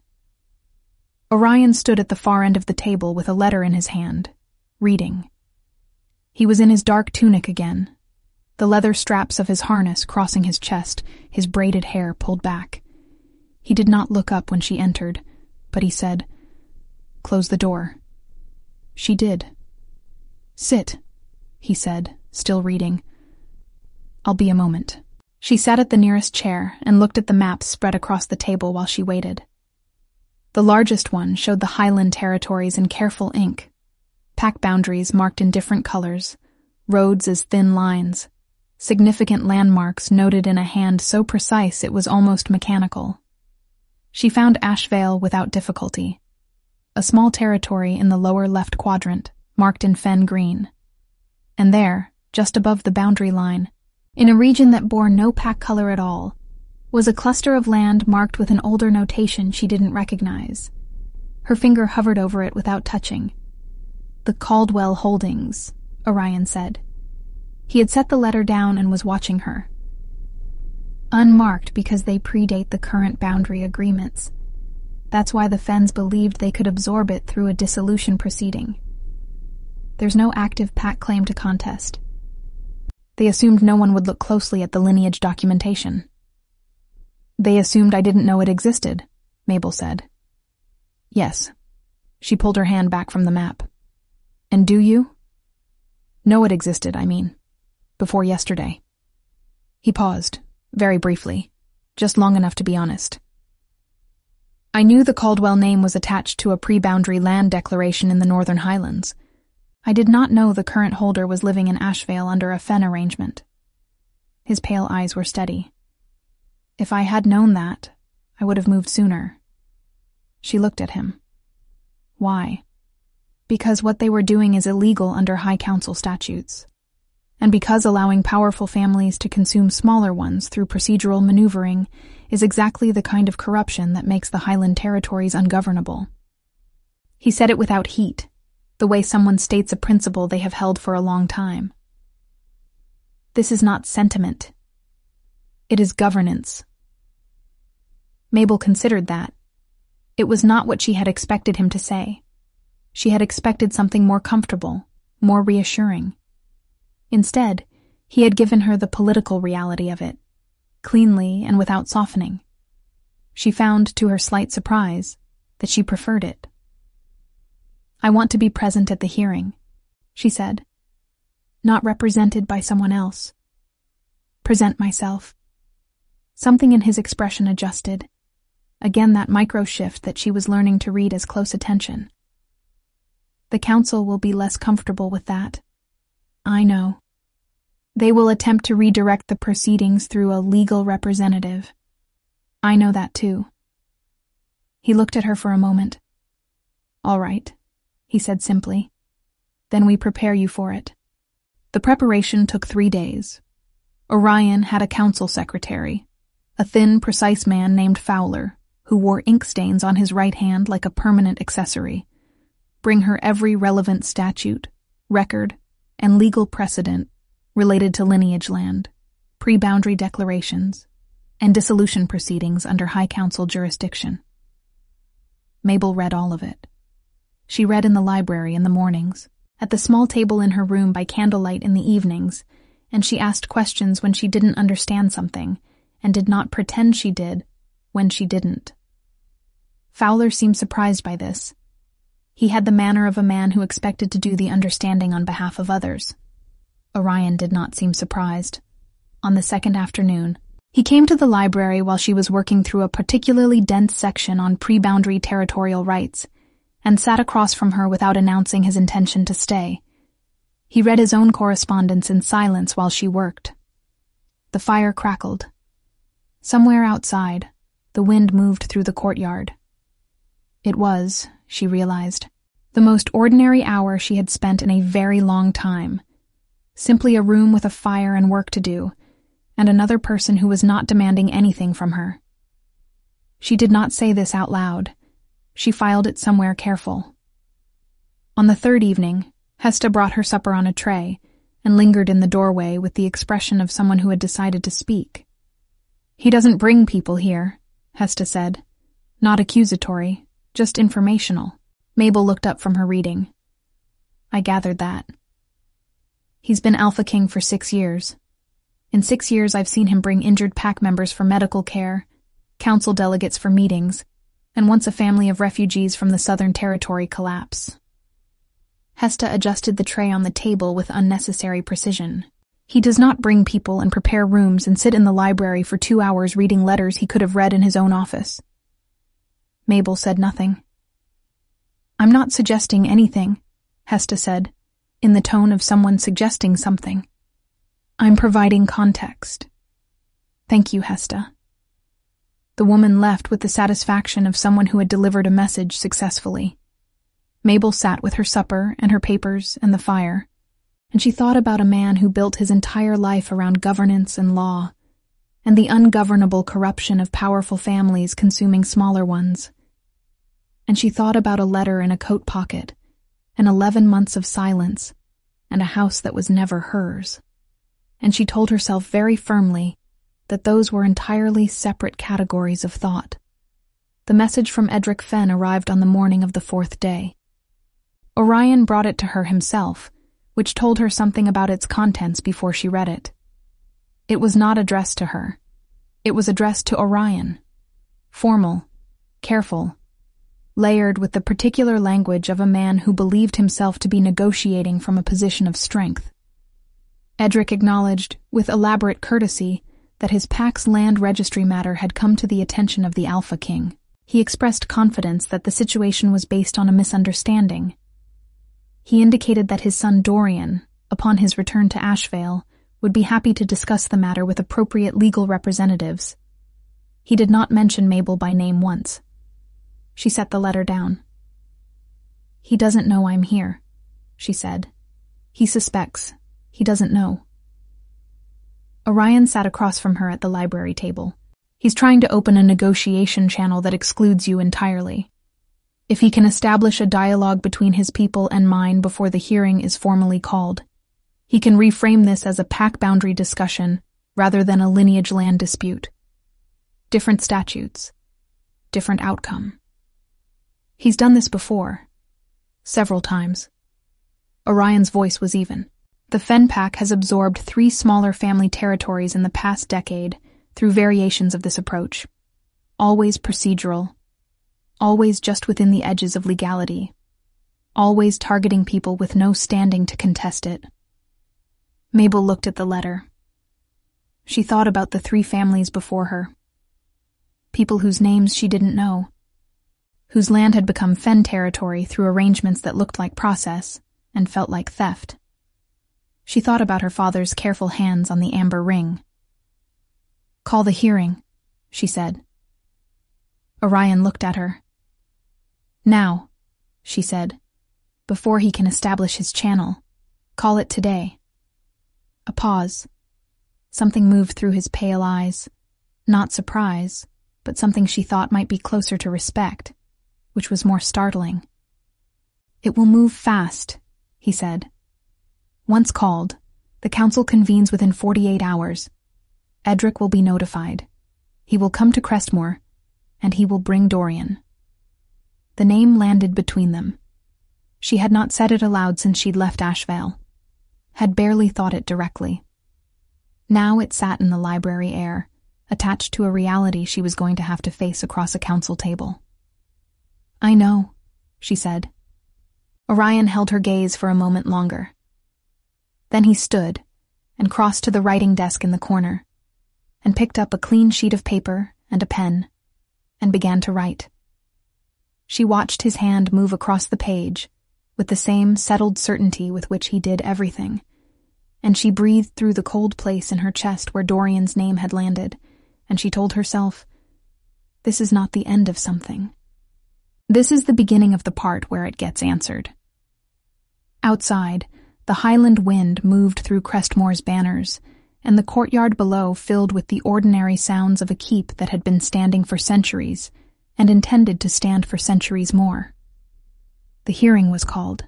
Orion stood at the far end of the table with a letter in his hand, reading. He was in his dark tunic again, the leather straps of his harness crossing his chest, his braided hair pulled back. He did not look up when she entered, but he said, "Close the door." She did. "Sit," he said, still reading. "I'll be a moment." She sat at the nearest chair and looked at the maps spread across the table while she waited. The largest one showed the Highland territories in careful ink, pack boundaries marked in different colors, roads as thin lines, significant landmarks noted in a hand so precise it was almost mechanical. She found Ashvale without difficulty, a small territory in the lower left quadrant, marked in fen green. And there, just above the boundary line, in a region that bore no pack color at all, was a cluster of land marked with an older notation she didn't recognize. Her finger hovered over it without touching. "The Caldwell Holdings," Orion said. He had set the letter down and was watching her. "Unmarked because they predate the current boundary agreements. That's why the Fens believed they could absorb it through a dissolution proceeding. There's no active pack claim to contest. They assumed no one would look closely at the lineage documentation." "They assumed I didn't know it existed," Mabel said. "Yes." She pulled her hand back from the map. "And do you?" "Know it existed, I mean. Before yesterday." He paused, very briefly, just long enough to be honest. "I knew the Caldwell name was attached to a pre-boundary land declaration in the Northern Highlands. I did not know the current holder was living in Ashvale under a fen arrangement." His pale eyes were steady. "If I had known that, I would have moved sooner." She looked at him. "Why?" "Because what they were doing is illegal under High Council statutes. And because allowing powerful families to consume smaller ones through procedural maneuvering is exactly the kind of corruption that makes the Highland territories ungovernable." He said it without heat, the way someone states a principle they have held for a long time. "This is not sentiment. It is governance." Mabel considered that. It was not what she had expected him to say. She had expected something more comfortable, more reassuring. Instead, he had given her the political reality of it, cleanly and without softening. She found, to her slight surprise, that she preferred it. "I want to be present at the hearing," she said. "Not represented by someone else. Present myself." Something in his expression adjusted. Again that micro-shift that she was learning to read as close attention. "The council will be less comfortable with that. I know. They will attempt to redirect the proceedings through a legal representative. I know that too." He looked at her for a moment. "All right," he said simply. "Then we prepare you for it." The preparation took three days. Orion had a council secretary, a thin, precise man named Fowler, who wore ink stains on his right hand like a permanent accessory, bring her every relevant statute, record, and legal precedent related to lineage land, pre-boundary declarations, and dissolution proceedings under High Council jurisdiction. Mabel read all of it. She read in the library in the mornings, at the small table in her room by candlelight in the evenings, and she asked questions when she didn't understand something, and did not pretend she did when she didn't. Fowler seemed surprised by this. He had the manner of a man who expected to do the understanding on behalf of others. Orion did not seem surprised. On the second afternoon, he came to the library while she was working through a particularly dense section on pre-boundary territorial rights, and sat across from her without announcing his intention to stay. He read his own correspondence in silence while she worked. The fire crackled. Somewhere outside, the wind moved through the courtyard. It was, she realized, the most ordinary hour she had spent in a very long time. Simply a room with a fire and work to do, and another person who was not demanding anything from her. She did not say this out loud. She filed it somewhere careful. On the third evening, Hesta brought her supper on a tray and lingered in the doorway with the expression of someone who had decided to speak. "He doesn't bring people here," Hesta said. "Not accusatory, just informational." Mabel looked up from her reading. "I gathered that. He's been Alpha King for six years. In six years I've seen him bring injured pack members for medical care, council delegates for meetings, and once a family of refugees from the Southern Territory collapse." Hesta adjusted the tray on the table with unnecessary precision. "He does not bring people and prepare rooms and sit in the library for two hours reading letters he could have read in his own office." Mabel said nothing. "I'm not suggesting anything," Hesta said, in the tone of someone suggesting something. "I'm providing context." "Thank you, Hesta." The woman left with the satisfaction of someone who had delivered a message successfully. Mabel sat with her supper and her papers and the fire, and she thought about a man who built his entire life around governance and law, and the ungovernable corruption of powerful families consuming smaller ones. And she thought about a letter in a coat pocket, and eleven months of silence, and a house that was never hers. And she told herself very firmly that those were entirely separate categories of thought. The message from Edric Fenn arrived on the morning of the fourth day. Orion brought it to her himself, which told her something about its contents before she read it. It was not addressed to her. It was addressed to Orion. Formal, careful, layered with the particular language of a man who believed himself to be negotiating from a position of strength. Edric acknowledged, with elaborate courtesy, that his pack's land registry matter had come to the attention of the Alpha King. He expressed confidence that the situation was based on a misunderstanding. He indicated that his son Dorian, upon his return to Ashvale, would be happy to discuss the matter with appropriate legal representatives. He did not mention Mabel by name once. She set the letter down. "He doesn't know I'm here," she said. "He suspects. He doesn't know." Orion sat across from her at the library table. "He's trying to open a negotiation channel that excludes you entirely. If he can establish a dialogue between his people and mine before the hearing is formally called, he can reframe this as a pack boundary discussion rather than a lineage land dispute. Different statutes, different outcome. He's done this before. Several times." Orion's voice was even. "The Fenn Pack has absorbed three smaller family territories in the past decade through variations of this approach. always procedural, always just within the edges of legality, always targeting people with no standing to contest it. Mabel looked at the letter. She thought about the three families before her. People whose names she didn't know, whose land had become Fen territory through arrangements that looked like process and felt like theft. She thought about her father's careful hands on the amber ring. "Call the hearing," she said. Orion looked at her. "Now," she said, "before he can establish his channel. Call it today." A pause. Something moved through his pale eyes. Not surprise, but something she thought might be closer to respect, which was more startling. "It will move fast," he said. "Once called, the council convenes within forty-eight hours. Edric will be notified. He will come to Crestmoor, and he will bring Dorian." The name landed between them. She had not said it aloud since she'd left Ashvale, had barely thought it directly. Now it sat in the library air, attached to a reality she was going to have to face across a council table. "I know," she said. Orion held her gaze for a moment longer. Then he stood and crossed to the writing desk in the corner and picked up a clean sheet of paper and a pen and began to write. She watched his hand move across the page with the same settled certainty with which he did everything, and she breathed through the cold place in her chest where Dorian's name had landed, and she told herself, "This is not the end of something. This is the beginning of the part where it gets answered." Outside, the Highland wind moved through Crestmoor's banners, and the courtyard below filled with the ordinary sounds of a keep that had been standing for centuries and intended to stand for centuries more. The hearing was called.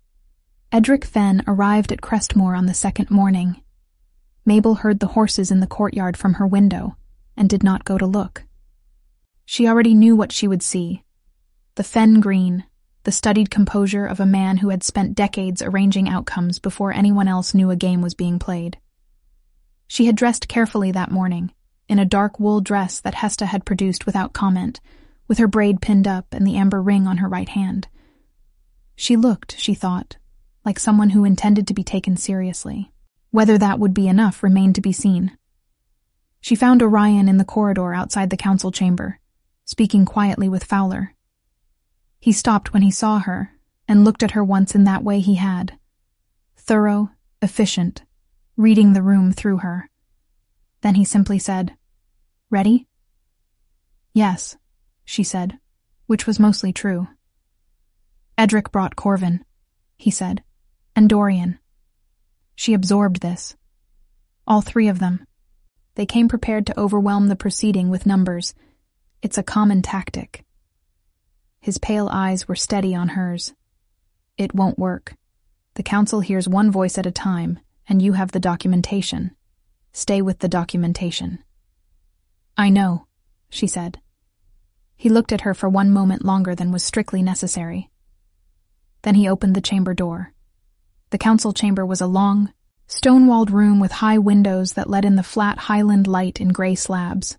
Edric Fen arrived at Crestmoor on the second morning. Mabel heard the horses in the courtyard from her window and did not go to look. She already knew what she would see. The fen green, the studied composure of a man who had spent decades arranging outcomes before anyone else knew a game was being played. She had dressed carefully that morning, in a dark wool dress that Hesta had produced without comment, with her braid pinned up and the amber ring on her right hand. She looked, she thought, like someone who intended to be taken seriously. Whether that would be enough remained to be seen. She found Orion in the corridor outside the council chamber, speaking quietly with Fowler. He stopped when he saw her and looked at her once in that way he had. Thorough, efficient, reading the room through her. Then he simply said, "Ready?" "Yes," she said, which was mostly true. "Edric brought Corvin," he said, "and Dorian." She absorbed this. All three of them. They came prepared to overwhelm the proceeding with numbers. It's a common tactic. His pale eyes were steady on hers. "It won't work. The council hears one voice at a time, and you have the documentation. Stay with the documentation." "I know," she said. He looked at her for one moment longer than was strictly necessary. Then he opened the chamber door. The council chamber was a long, stone-walled room with high windows that let in the flat highland light in gray slabs.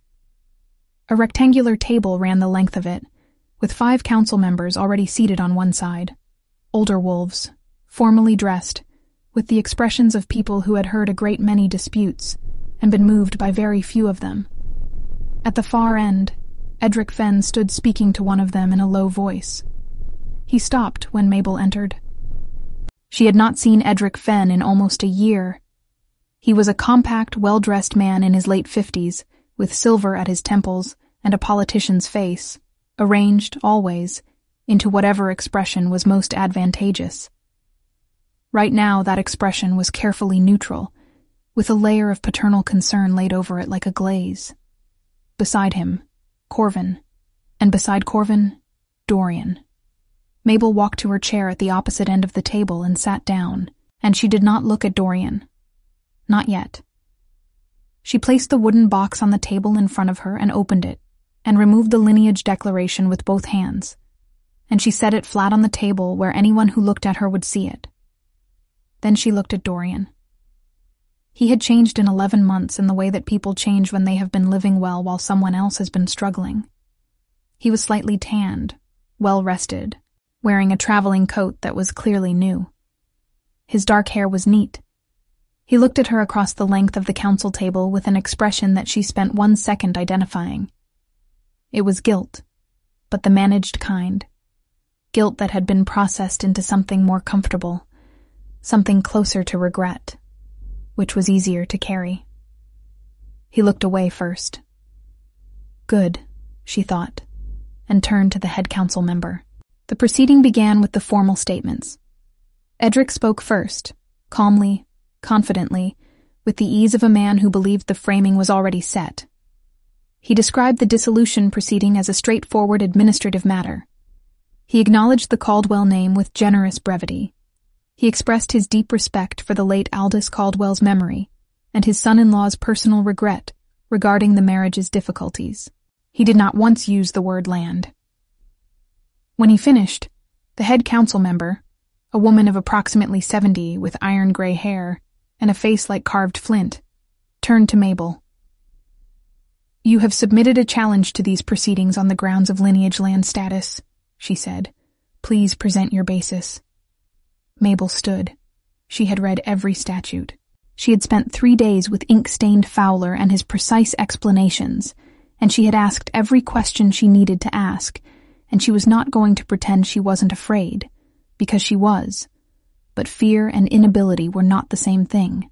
A rectangular table ran the length of it, with five council members already seated on one side. Older wolves, formally dressed, with the expressions of people who had heard a great many disputes and been moved by very few of them. At the far end, Edric Fen stood speaking to one of them in a low voice. He stopped when Mabel entered. She had not seen Edric Fen in almost a year. He was a compact, well-dressed man in his late fifties, with silver at his temples and a politician's face, arranged, always, into whatever expression was most advantageous. Right now, that expression was carefully neutral, with a layer of paternal concern laid over it like a glaze. Beside him, Corvin, and beside Corvin, Dorian. Mabel walked to her chair at the opposite end of the table and sat down, and she did not look at Dorian. Not yet. She placed the wooden box on the table in front of her and opened it, and removed the lineage declaration with both hands, and she set it flat on the table where anyone who looked at her would see it. Then she looked at Dorian. He had changed in eleven months in the way that people change when they have been living well while someone else has been struggling. He was slightly tanned, well-rested, wearing a traveling coat that was clearly new. His dark hair was neat. He looked at her across the length of the council table with an expression that she spent one second identifying. It was guilt, but the managed kind. Guilt that had been processed into something more comfortable, something closer to regret, which was easier to carry. He looked away first. Good, she thought, and turned to the head council member. The proceeding began with the formal statements. Edric spoke first, calmly, confidently, with the ease of a man who believed the framing was already set. He described the dissolution proceeding as a straightforward administrative matter. He acknowledged the Caldwell name with generous brevity. He expressed his deep respect for the late Aldous Caldwell's memory and his son-in-law's personal regret regarding the marriage's difficulties. He did not once use the word land. When he finished, the head council member, a woman of approximately seventy with iron-gray hair and a face like carved flint, turned to Mabel. "You have submitted a challenge to these proceedings on the grounds of lineage land status," she said. "Please present your basis." Mabel stood. She had read every statute. She had spent three days with ink-stained Fowler and his precise explanations, and she had asked every question she needed to ask, and she was not going to pretend she wasn't afraid, because she was, but fear and inability were not the same thing.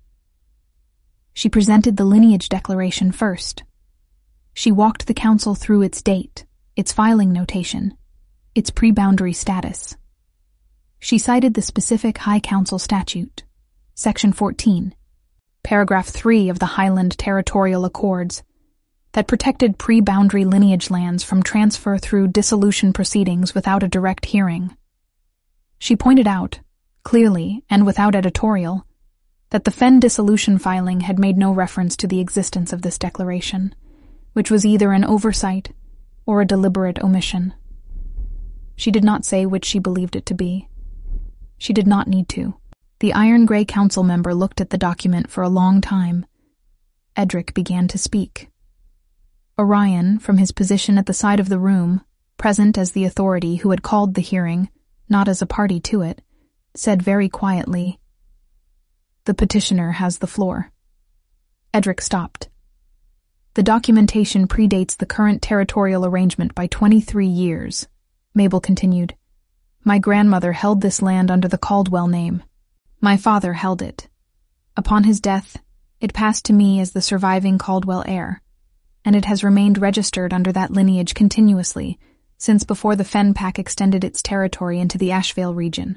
She presented the lineage declaration first. She walked the council through its date, its filing notation, its pre-boundary status. She cited the specific High Council statute, Section fourteen, Paragraph three of the Highland Territorial Accords, that protected pre-boundary lineage lands from transfer through dissolution proceedings without a direct hearing. She pointed out, clearly and without editorial, that the Fenn dissolution filing had made no reference to the existence of this declaration, which was either an oversight or a deliberate omission. She did not say which she believed it to be. She did not need to. The iron-gray council member looked at the document for a long time. Edric began to speak. Orion, from his position at the side of the room, present as the authority who had called the hearing, not as a party to it, said very quietly, "The petitioner has the floor." Edric stopped. "The documentation predates the current territorial arrangement by twenty-three years, Mabel continued. "My grandmother held this land under the Caldwell name. My father held it. Upon his death, it passed to me as the surviving Caldwell heir, and it has remained registered under that lineage continuously since before the Fenn Pack extended its territory into the Asheville region."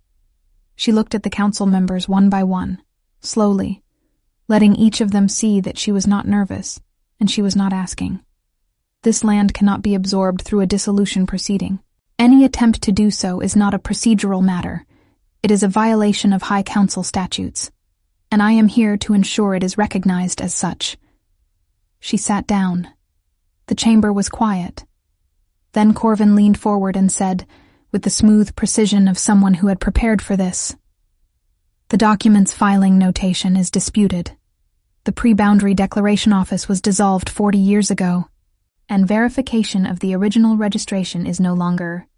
She looked at the council members one by one, slowly, letting each of them see that she was not nervous, and she was not asking. This land cannot be absorbed through a dissolution proceeding. Any attempt to do so is not a procedural matter. It is a violation of High Council statutes, and I am here to ensure it is recognized as such. She sat down. The chamber was quiet. Then Corvin leaned forward and said, with the smooth precision of someone who had prepared for this, "The document's filing notation is disputed. The pre-boundary declaration office was dissolved forty years ago, and verification of the original registration is no longer."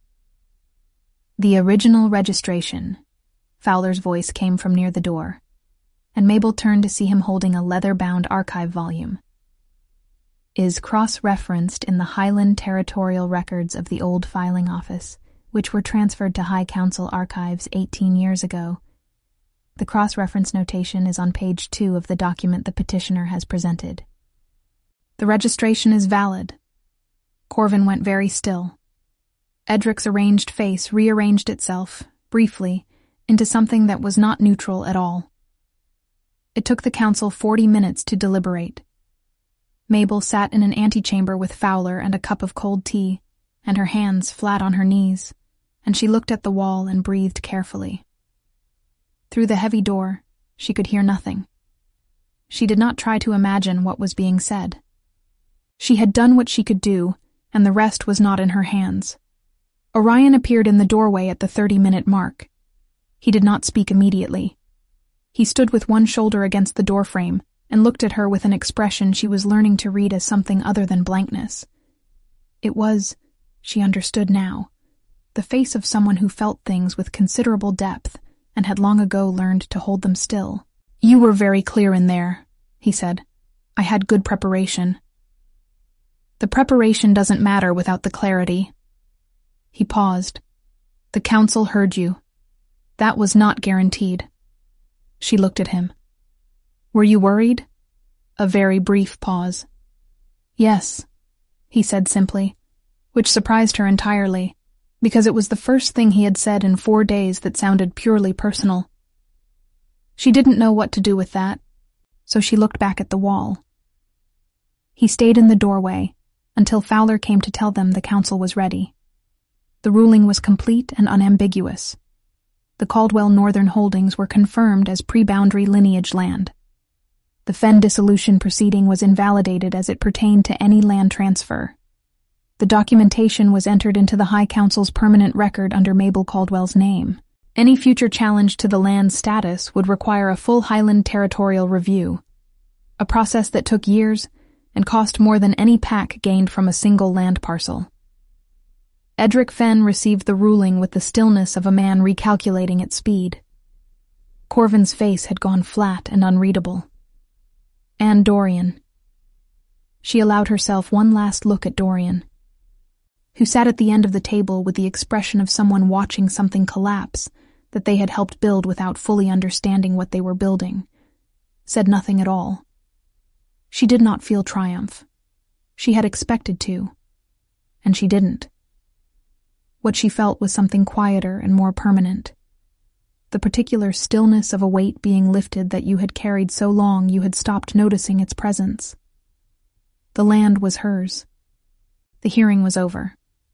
"The original registration," Fowler's voice came from near the door, and Mabel turned to see him holding a leather-bound archive volume, "is cross-referenced in the Highland Territorial Records of the old filing office, which were transferred to High Council archives eighteen years ago. The cross-reference notation is on page two of the document the petitioner has presented. The registration is valid." Corvin went very still. Edric's arranged face rearranged itself, briefly, into something that was not neutral at all. It took the council forty minutes to deliberate. Mabel sat in an antechamber with Fowler and a cup of cold tea, and her hands flat on her knees, and she looked at the wall and breathed carefully. Through the heavy door, she could hear nothing. She did not try to imagine what was being said. She had done what she could do, and the rest was not in her hands. Orion appeared in the doorway at the thirty-minute mark. He did not speak immediately. He stood with one shoulder against the doorframe and looked at her with an expression she was learning to read as something other than blankness. It was She understood now. The face of someone who felt things with considerable depth and had long ago learned to hold them still. "You were very clear in there," he said. "I had good preparation." "The preparation doesn't matter without the clarity." He paused. "The council heard you. That was not guaranteed." She looked at him. "Were you worried?" A very brief pause. "Yes," he said simply, which surprised her entirely, because it was the first thing he had said in four days that sounded purely personal. She didn't know what to do with that, so she looked back at the wall. He stayed in the doorway until Fowler came to tell them the council was ready. The ruling was complete and unambiguous. The Caldwell Northern holdings were confirmed as pre-boundary lineage land. The Fenn dissolution proceeding was invalidated as it pertained to any land transfer. The documentation was entered into the High Council's permanent record under Mabel Caldwell's name. Any future challenge to the land's status would require a full Highland territorial review, a process that took years and cost more than any pack gained from a single land parcel. Edric Fenn received the ruling with the stillness of a man recalculating at speed. Corvin's face had gone flat and unreadable. And Dorian. She allowed herself one last look at Dorian, who sat at the end of the table with the expression of someone watching something collapse that they had helped build without fully understanding what they were building, said nothing at all. She did not feel triumph. She had expected to, and she didn't. What she felt was something quieter and more permanent. The particular stillness of a weight being lifted that you had carried so long you had stopped noticing its presence. The land was hers. The hearing was over.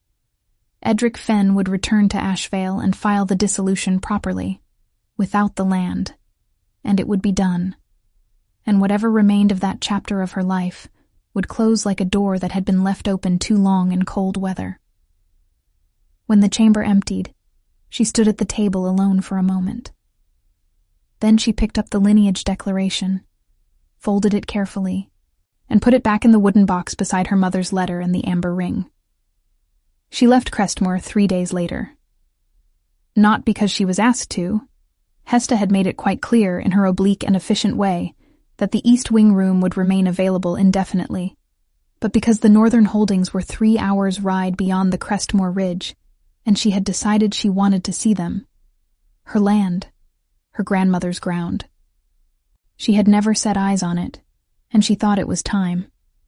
Edric Fenn would return to Ashvale and file the dissolution properly, without the land, and it would be done. And whatever remained of that chapter of her life would close like a door that had been left open too long in cold weather. When the chamber emptied, she stood at the table alone for a moment. Then she picked up the lineage declaration, folded it carefully, and put it back in the wooden box beside her mother's letter and the amber ring. She left Crestmore three days later. Not because she was asked to. Hesta had made it quite clear in her oblique and efficient way that the East Wing room would remain available indefinitely, but because the Northern holdings were three hours' ride beyond the Crestmore Ridge, and she had decided she wanted to see them. Her land, her grandmother's ground. She had never set eyes on it, and she thought it was time.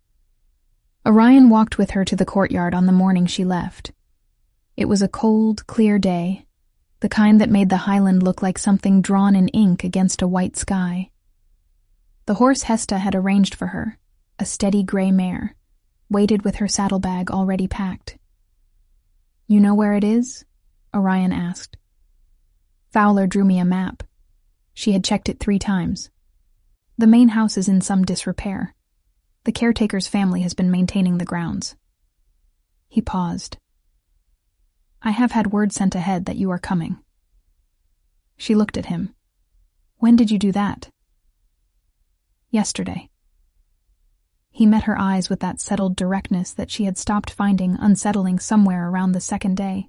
Orion walked with her to the courtyard on the morning she left. It was a cold, clear day, the kind that made the Highland look like something drawn in ink against a white sky. The horse Hesta had arranged for her, a steady gray mare, waited with her saddlebag already packed. "You know where it is?" Orion asked. Fowler drew me a map. She had checked it three times. The main house is in some disrepair. The caretaker's family has been maintaining the grounds. He paused. "I have had word sent ahead that you are coming." She looked at him. "When did you do that?" "Yesterday." He met her eyes with that settled directness that she had stopped finding unsettling somewhere around the second day.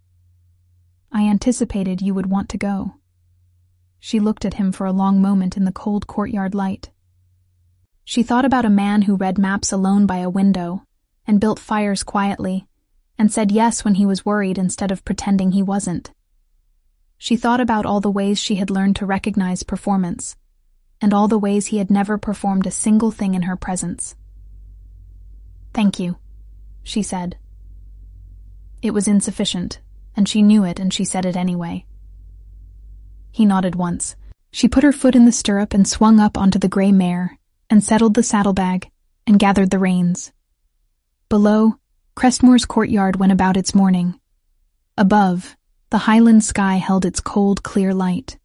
"I anticipated you would want to go." She looked at him for a long moment in the cold courtyard light. She thought about a man who read maps alone by a window and built fires quietly and said yes when he was worried instead of pretending he wasn't. She thought about all the ways she had learned to recognize performance, and all the ways he had never performed a single thing in her presence. "Thank you," she said. It was insufficient, and she knew it, and she said it anyway. He nodded once. She put her foot in the stirrup and swung up onto the gray mare, and settled the saddlebag, and gathered the reins. Below, Crestmore's courtyard went about its morning. Above, the Highland sky held its cold, clear light.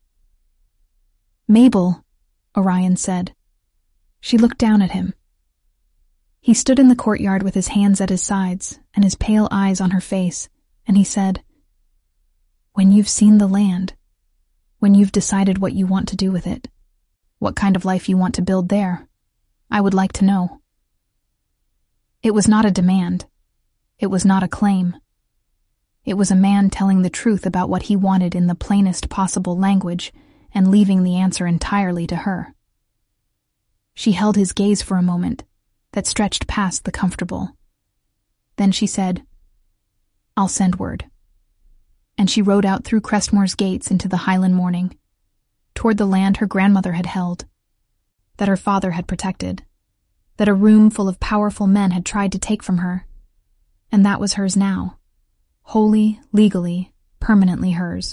"Mabel," Orion said. She looked down at him. He stood in the courtyard with his hands at his sides and his pale eyes on her face, and he said, "When you've seen the land, when you've decided what you want to do with it, what kind of life you want to build there, I would like to know." It was not a demand. It was not a claim. It was a man telling the truth about what he wanted in the plainest possible language and leaving the answer entirely to her. She held his gaze for a moment that stretched past the comfortable. Then she said, "I'll send word." And she rode out through Crestmore's gates into the Highland morning, toward the land her grandmother had held, that her father had protected, that a room full of powerful men had tried to take from her, and that was hers now, wholly, legally, permanently hers.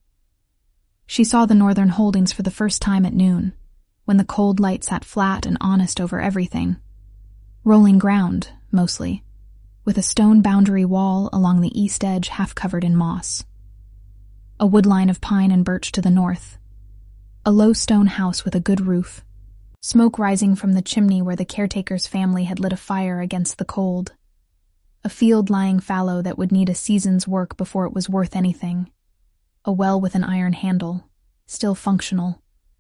She saw the northern holdings for the first time at noon, when the cold light sat flat and honest over everything. Rolling ground, mostly, with a stone boundary wall along the east edge half covered in moss. A woodline of pine and birch to the north. A low stone house with a good roof. Smoke rising from the chimney where the caretaker's family had lit a fire against the cold. A field lying fallow that would need a season's work before it was worth anything. A well with an iron handle, still functional.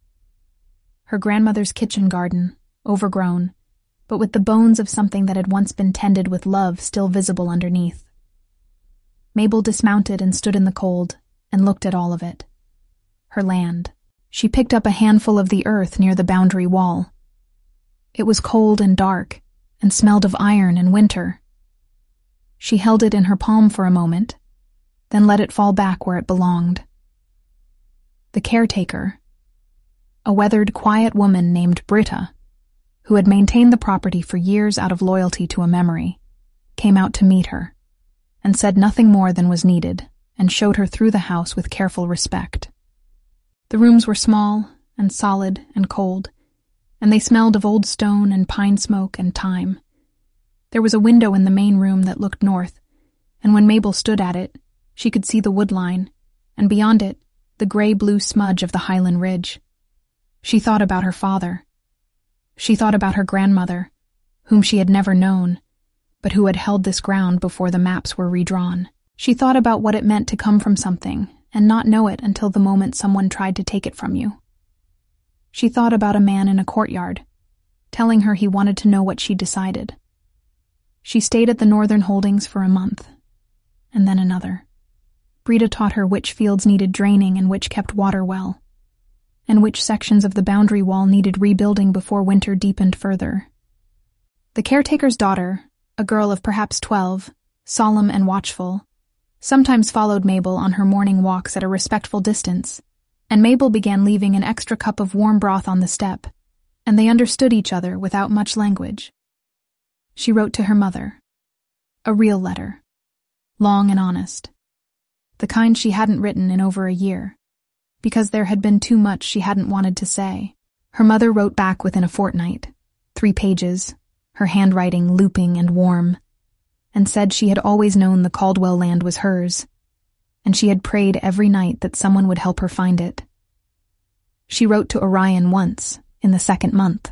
Her grandmother's kitchen garden, overgrown, but with the bones of something that had once been tended with love still visible underneath. Mabel dismounted and stood in the cold and looked at all of it. Her land. She picked up a handful of the earth near the boundary wall. It was cold and dark and smelled of iron and winter. She held it in her palm for a moment, then let it fall back where it belonged. The caretaker, a weathered, quiet woman named Britta, who had maintained the property for years out of loyalty to a memory, came out to meet her, and said nothing more than was needed, and showed her through the house with careful respect. The rooms were small and solid and cold, and they smelled of old stone and pine smoke and thyme. There was a window in the main room that looked north, and when Mabel stood at it, she could see the wood line, and beyond it, the gray-blue smudge of the Highland Ridge. She thought about her father. She thought about her grandmother, whom she had never known, but who had held this ground before the maps were redrawn. She thought about what it meant to come from something and not know it until the moment someone tried to take it from you. She thought about a man in a courtyard, telling her he wanted to know what she decided. She stayed at the northern holdings for a month, and then another. Britta taught her which fields needed draining and which kept water well, and which sections of the boundary wall needed rebuilding before winter deepened further. The caretaker's daughter, a girl of perhaps twelve, solemn and watchful, sometimes followed Mabel on her morning walks at a respectful distance, and Mabel began leaving an extra cup of warm broth on the step, and they understood each other without much language. She wrote to her mother. A real letter. Long and honest. The kind she hadn't written in over a year, because there had been too much she hadn't wanted to say. Her mother wrote back within a fortnight, three pages, her handwriting looping and warm, and said she had always known the Caldwell land was hers, and she had prayed every night that someone would help her find it. She wrote to Orion once, in the second month.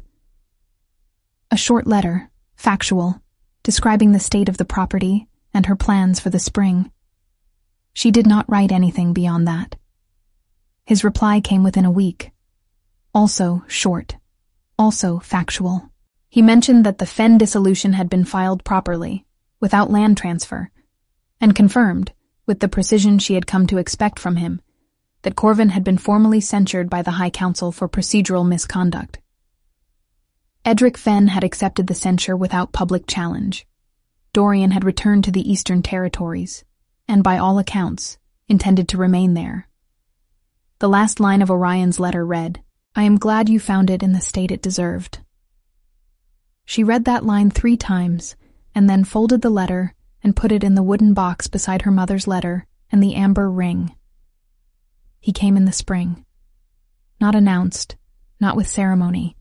A short letter, factual, describing the state of the property and her plans for the spring. She did not write anything beyond that. His reply came within a week. Also short. Also factual. He mentioned that the Fenn dissolution had been filed properly, without land transfer, and confirmed, with the precision she had come to expect from him, that Corvin had been formally censured by the High Council for procedural misconduct. Edric Fenn had accepted the censure without public challenge. Dorian had returned to the Eastern Territories, and by all accounts, intended to remain there. The last line of Orion's letter read, "I am glad you found it in the state it deserved." She read that line three times, and then folded the letter and put it in the wooden box beside her mother's letter and the amber ring. He came in the spring. Not announced, not with ceremony.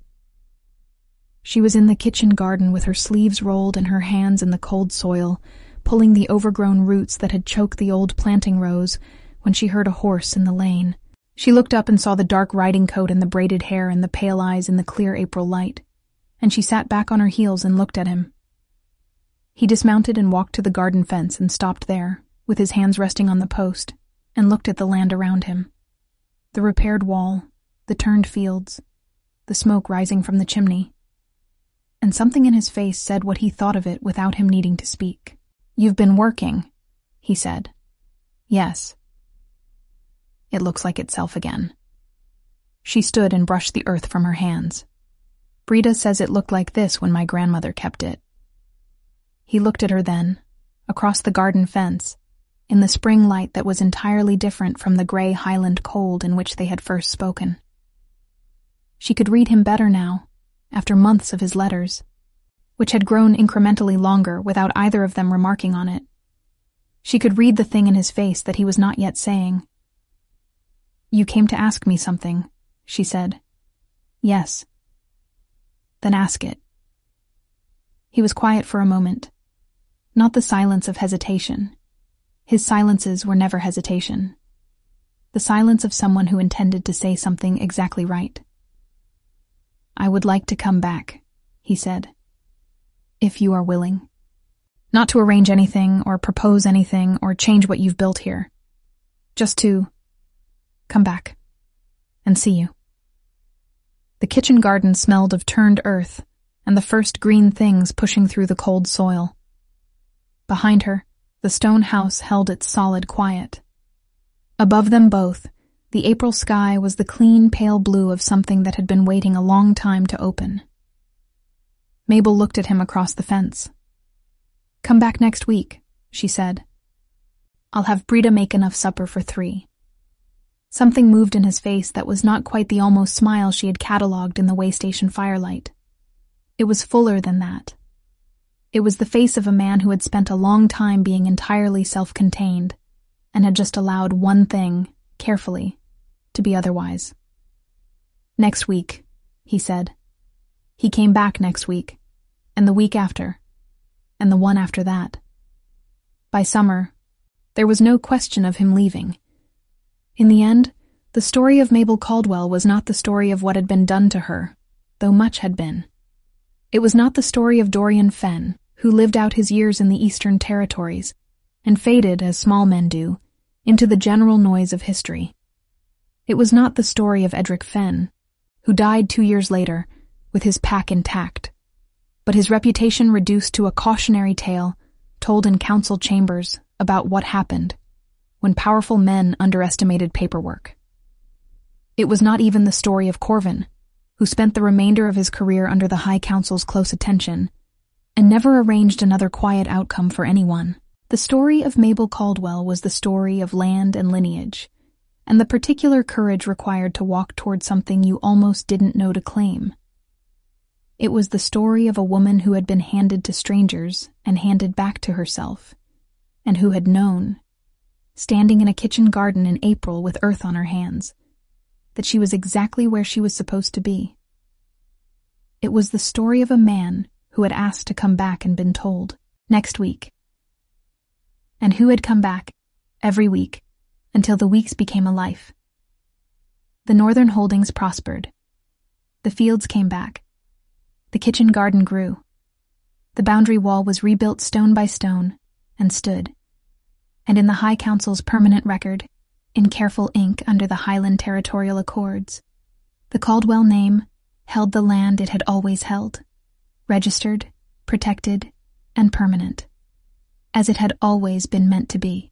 She was in the kitchen garden with her sleeves rolled and her hands in the cold soil, pulling the overgrown roots that had choked the old planting rows, when she heard a horse in the lane. She looked up and saw the dark riding coat and the braided hair and the pale eyes in the clear April light, and she sat back on her heels and looked at him. He dismounted and walked to the garden fence and stopped there, with his hands resting on the post, and looked at the land around him. The repaired wall, the turned fields, the smoke rising from the chimney. And something in his face said what he thought of it without him needing to speak. "You've been working," he said. "Yes." It looks like itself again. She stood and brushed the earth from her hands. "Brita says it looked like this when my grandmother kept it." He looked at her then, across the garden fence, in the spring light that was entirely different from the gray Highland cold in which they had first spoken. She could read him better now, after months of his letters, which had grown incrementally longer without either of them remarking on it. She could read the thing in his face that he was not yet saying. "You came to ask me something," she said. "Yes." "Then ask it." He was quiet for a moment. Not the silence of hesitation. His silences were never hesitation. The silence of someone who intended to say something exactly right. "I would like to come back," he said. "If you are willing. Not to arrange anything, or propose anything, or change what you've built here. Just to come back and see you." The kitchen garden smelled of turned earth and the first green things pushing through the cold soil. Behind her, the stone house held its solid quiet. Above them both, the April sky was the clean, pale blue of something that had been waiting a long time to open. Mabel looked at him across the fence. "Come back next week," she said. "I'll have Brita make enough supper for three." Something moved in his face that was not quite the almost smile she had catalogued in the waystation firelight. It was fuller than that. It was the face of a man who had spent a long time being entirely self-contained and had just allowed one thing, carefully, to be otherwise. "Next week," he said. He came back next week, and the week after, and the one after that. By summer, there was no question of him leaving. In the end, the story of Mabel Caldwell was not the story of what had been done to her, though much had been. It was not the story of Dorian Fenn, who lived out his years in the Eastern Territories and faded, as small men do, into the general noise of history. It was not the story of Edric Fenn, who died two years later, with his pack intact, but his reputation reduced to a cautionary tale told in council chambers about what happened when powerful men underestimated paperwork. It was not even the story of Corvin, who spent the remainder of his career under the High Council's close attention and never arranged another quiet outcome for anyone. The story of Mabel Caldwell was the story of land and lineage, and the particular courage required to walk toward something you almost didn't know to claim. It was the story of a woman who had been handed to strangers and handed back to herself, and who had known, standing in a kitchen garden in April with earth on her hands, that she was exactly where she was supposed to be. It was the story of a man who had asked to come back and been told, "Next week," and who had come back every week until the weeks became a life. The northern holdings prospered. The fields came back. The kitchen garden grew. The boundary wall was rebuilt stone by stone and stood. And in the High Council's permanent record, in careful ink under the Highland Territorial Accords, the Caldwell name held the land it had always held, registered, protected, and permanent, as it had always been meant to be.